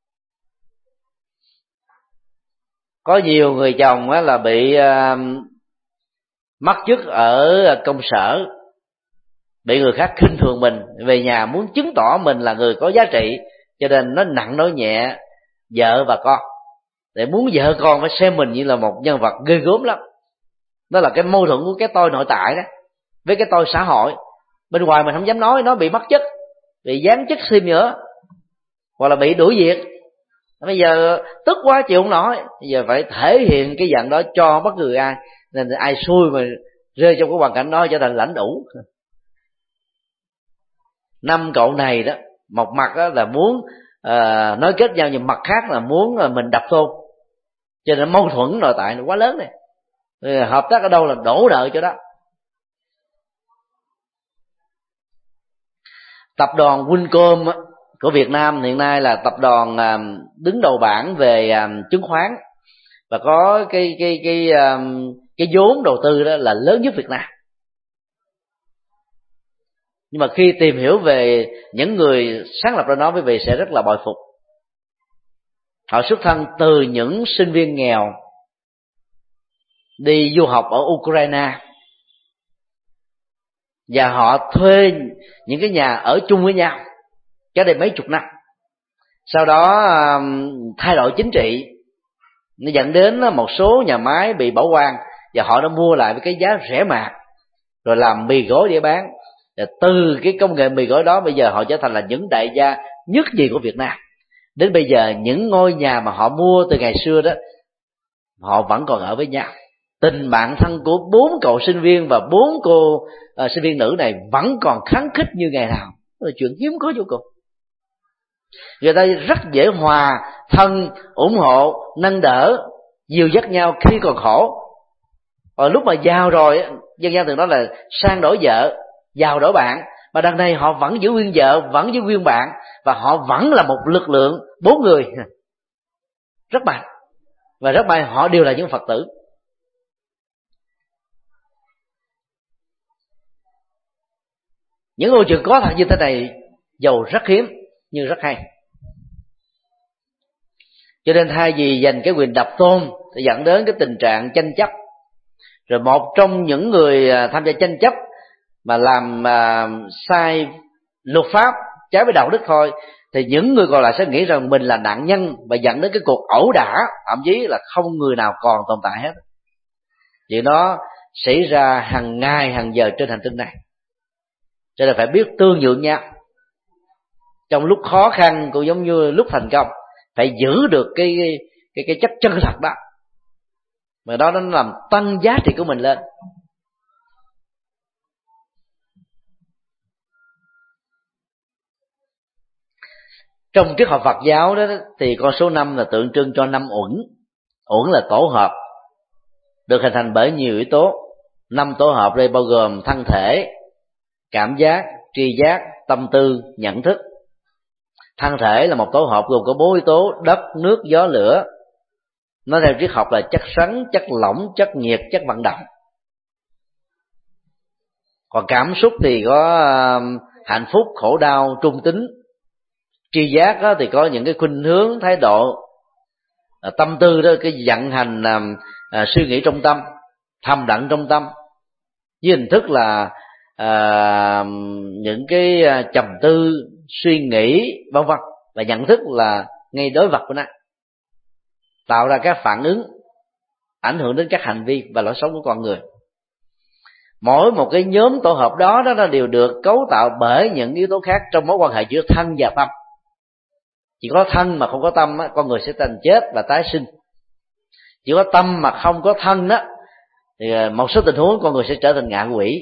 Có nhiều người chồng là bị uh, mất chức ở công sở, bị người khác khinh thường mình, về nhà muốn chứng tỏ mình là người có giá trị, cho nên nó nặng nói nhẹ vợ và con, để muốn vợ con phải xem mình như là một nhân vật ghê gớm lắm. Đó là cái mâu thuẫn của cái tôi nội tại đó với cái tôi xã hội. Bên ngoài mình không dám nói, nó bị mất chức, bị giáng chức thêm nữa, hoặc là bị đuổi việc. Bây giờ tức quá chịu không nổi, bây giờ phải thể hiện cái giận đó cho bất cứ ai, nên ai xui mà rơi trong cái hoàn cảnh đó trở thành lãnh đủ. Năm cậu này đó, một mặt đó là muốn uh, nói kết nhau, nhưng mặt khác là muốn là mình đập tôn, cho nên mâu thuẫn nội tại nó quá lớn này. Hợp tác ở đâu là đổ nợ cho đó. Tập đoàn Wincom của Việt Nam hiện nay là tập đoàn đứng đầu bảng về chứng khoán và có cái cái cái cái vốn đầu tư đó là lớn nhất Việt Nam. Nhưng mà khi tìm hiểu về những người sáng lập ra nó, quý vị sẽ rất là bội phục. Họ xuất thân từ những sinh viên nghèo đi du học ở Ukraine, và họ thuê những cái nhà ở chung với nhau cách đây mấy chục năm. Sau đó thay đổi chính trị, nó dẫn đến một số nhà máy bị bỏ hoang, và họ đã mua lại với cái giá rẻ mạt rồi làm mì gói để bán. Và từ cái công nghệ mì gói đó, bây giờ họ trở thành là những đại gia nhất nhì của Việt Nam. Đến bây giờ những ngôi nhà mà họ mua từ ngày xưa đó, họ vẫn còn ở với nhau. Tình bạn thân của bốn cậu sinh viên và bốn cô uh, sinh viên nữ này vẫn còn khắng khích như ngày nào. Đó là chuyện hiếm có vô cùng. Người ta rất dễ hòa thân, ủng hộ, nâng đỡ, dìu dắt nhau khi còn khổ. Ở lúc mà giàu rồi, dân gian thường nói là sang đổi vợ, giàu đổi bạn. Mà đằng này họ vẫn giữ nguyên vợ, vẫn giữ nguyên bạn, và họ vẫn là một lực lượng bốn người rất mạnh. Và rất may họ đều là những Phật tử. Những ngôi trường có thật như thế này dầu rất hiếm nhưng rất hay. Cho nên thay vì dành cái quyền độc tôn thì dẫn đến cái tình trạng tranh chấp. Rồi một trong những người tham gia tranh chấp mà làm uh, sai luật pháp, trái với đạo đức thôi, thì những người còn lại sẽ nghĩ rằng mình là nạn nhân và dẫn đến cái cuộc ẩu đả, thậm chí là không người nào còn tồn tại hết. Chuyện đó xảy ra hàng ngày hàng giờ trên hành tinh này. Cho nên phải biết tương nhượng nhau. Trong lúc khó khăn cũng giống như lúc thành công, phải giữ được cái cái cái chất chân thật đó, mà đó nó làm tăng giá trị của mình lên. Trong triết học Phật giáo đó thì con số năm là tượng trưng cho năm uẩn. Uẩn là tổ hợp, được hình thành bởi nhiều yếu tố. Năm tổ hợp đây bao gồm thân thể, cảm giác, tri giác, tâm tư, nhận thức. Thân thể là một tổ hợp gồm có bốn yếu tố: đất, nước, gió, lửa. Nói theo triết học là chất rắn, chất lỏng, chất nhiệt, chất vận động. Còn cảm xúc thì có uh, hạnh phúc, khổ đau, trung tính. Tri giác đó thì có những cái khuynh hướng, thái độ. À, tâm tư đó cái vận hành uh, uh, suy nghĩ trong tâm, thầm đặng trong tâm. Với hình thức là uh, những cái uh, trầm tư, suy nghĩ vân vân, và nhận thức là ngay đối vật của nó, tạo ra các phản ứng ảnh hưởng đến các hành vi và lối sống của con người. Mỗi một cái nhóm tổ hợp đó đó nó đều được cấu tạo bởi những yếu tố khác trong mối quan hệ giữa thân và tâm. Chỉ có thân mà không có tâm á, con người sẽ thành chết và tái sinh. Chỉ có tâm mà không có thân đó thì một số tình huống con người sẽ trở thành ngạ quỷ.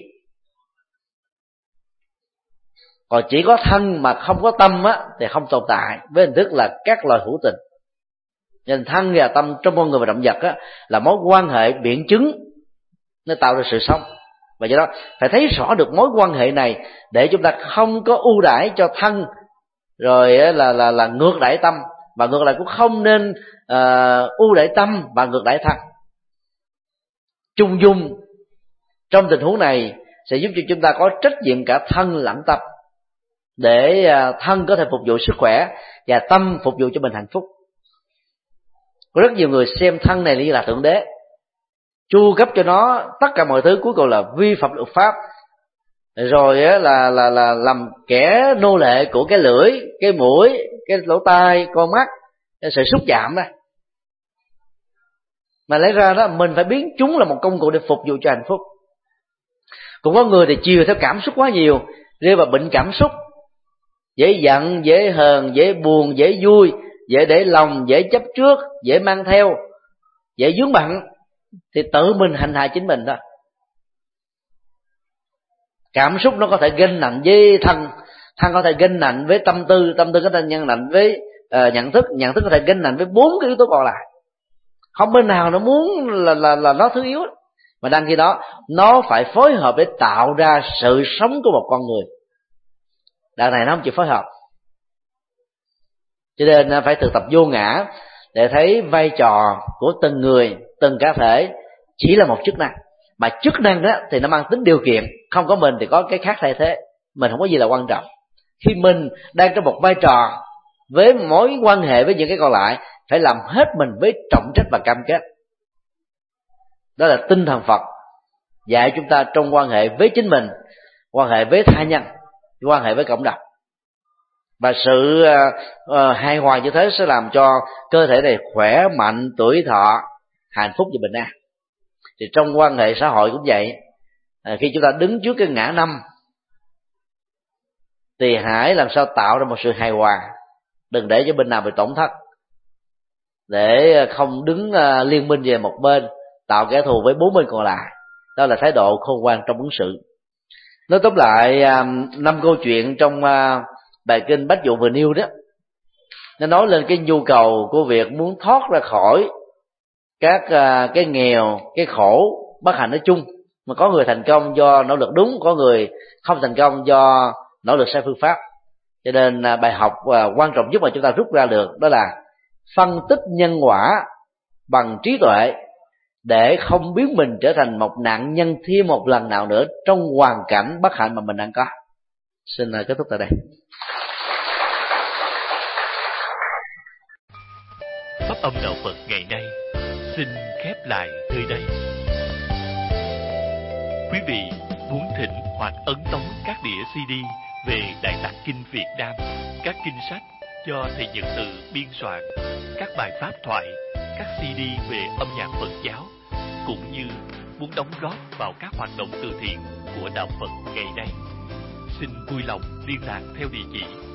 Còn chỉ có thân mà không có tâm á thì không tồn tại, với hình thức là các loài hữu tình. Nên thân và tâm trong con người và động vật á là mối quan hệ biện chứng, nó tạo ra sự sống. Và do đó phải thấy rõ được mối quan hệ này để chúng ta không có ưu đãi cho thân, rồi là là là ngược đãi tâm, và ngược lại cũng không nên uh, ưu đãi tâm và ngược đãi thân. Trung dung trong tình huống này sẽ giúp cho chúng ta có trách nhiệm cả thân lẫn tâm, để uh, thân có thể phục vụ sức khỏe và tâm phục vụ cho mình hạnh phúc. Có rất nhiều người xem thân này như là thượng đế, chu cấp cho nó tất cả mọi thứ, cuối cùng là vi phạm luật pháp, rồi là là là làm kẻ nô lệ của cái lưỡi, cái mũi, cái lỗ tai, con mắt, cái sự xúc chạm đó. Mà lẽ ra đó mình phải biến chúng là một công cụ để phục vụ cho hạnh phúc. Cũng có người thì chiều theo cảm xúc quá nhiều, rơi vào bệnh cảm xúc, dễ giận, dễ hờn, dễ buồn, dễ vui, dễ để lòng, dễ chấp trước, dễ mang theo, dễ vướng bận, thì tự mình hành hạ chính mình thôi. Cảm xúc nó có thể ganh nạnh với thân, thân có thể ganh nạnh với tâm tư, tâm tư có thể ganh nạnh với uh, nhận thức, nhận thức có thể ganh nạnh với bốn cái yếu tố còn lại. Không bên nào nó muốn là là là nó thứ yếu, mà đang khi đó nó phải phối hợp để tạo ra sự sống của một con người. Đằng này nó không chịu phối hợp, cho nên phải thực tập vô ngã để thấy vai trò của từng người, từng cá thể chỉ là một chức năng, mà chức năng đó thì nó mang tính điều kiện, không có mình thì có cái khác thay thế, mình không có gì là quan trọng. Khi mình đang trong một vai trò với mối quan hệ với những cái còn lại, phải làm hết mình với trọng trách và cam kết. Đó là tinh thần Phật dạy chúng ta trong quan hệ với chính mình, quan hệ với tha nhân, quan hệ với cộng đồng. Và sự uh, uh, hài hòa như thế sẽ làm cho cơ thể này khỏe mạnh, tuổi thọ, hạnh phúc và bình an. Thì trong quan hệ xã hội cũng vậy. À, khi chúng ta đứng trước cái ngã năm thì hãy làm sao tạo ra một sự hài hòa đừng để cho bên nào bị tổn thất, để không đứng liên minh về một bên tạo kẻ thù với bốn bên còn lại. Đó là thái độ khôn ngoan trong ứng xử. Nói tóm lại, năm câu chuyện trong bài kinh Bách Dụ vừa nêu đó, nó nói lên cái nhu cầu của việc muốn thoát ra khỏi các cái nghèo, cái khổ, bất hạnh nói chung. Mà có người thành công do nỗ lực đúng, có người không thành công do nỗ lực sai phương pháp. Cho nên bài học quan trọng nhất mà chúng ta rút ra được đó là phân tích nhân quả bằng trí tuệ, để không biến mình trở thành một nạn nhân thêm một lần nào nữa trong hoàn cảnh bất hạnh mà mình đang có. Xin kết thúc tại đây. Pháp âm đạo Phật ngày nay xin khép lại nơi đây. Quý vị muốn thỉnh hoặc ấn tống các đĩa xê đê về Đại Tạng Kinh Việt Nam, các kinh sách do thầy Nhật Từ biên soạn, các bài pháp thoại, các xê đê về âm nhạc Phật giáo, cũng như muốn đóng góp vào các hoạt động từ thiện của đạo Phật ngày nay, xin vui lòng liên lạc theo địa chỉ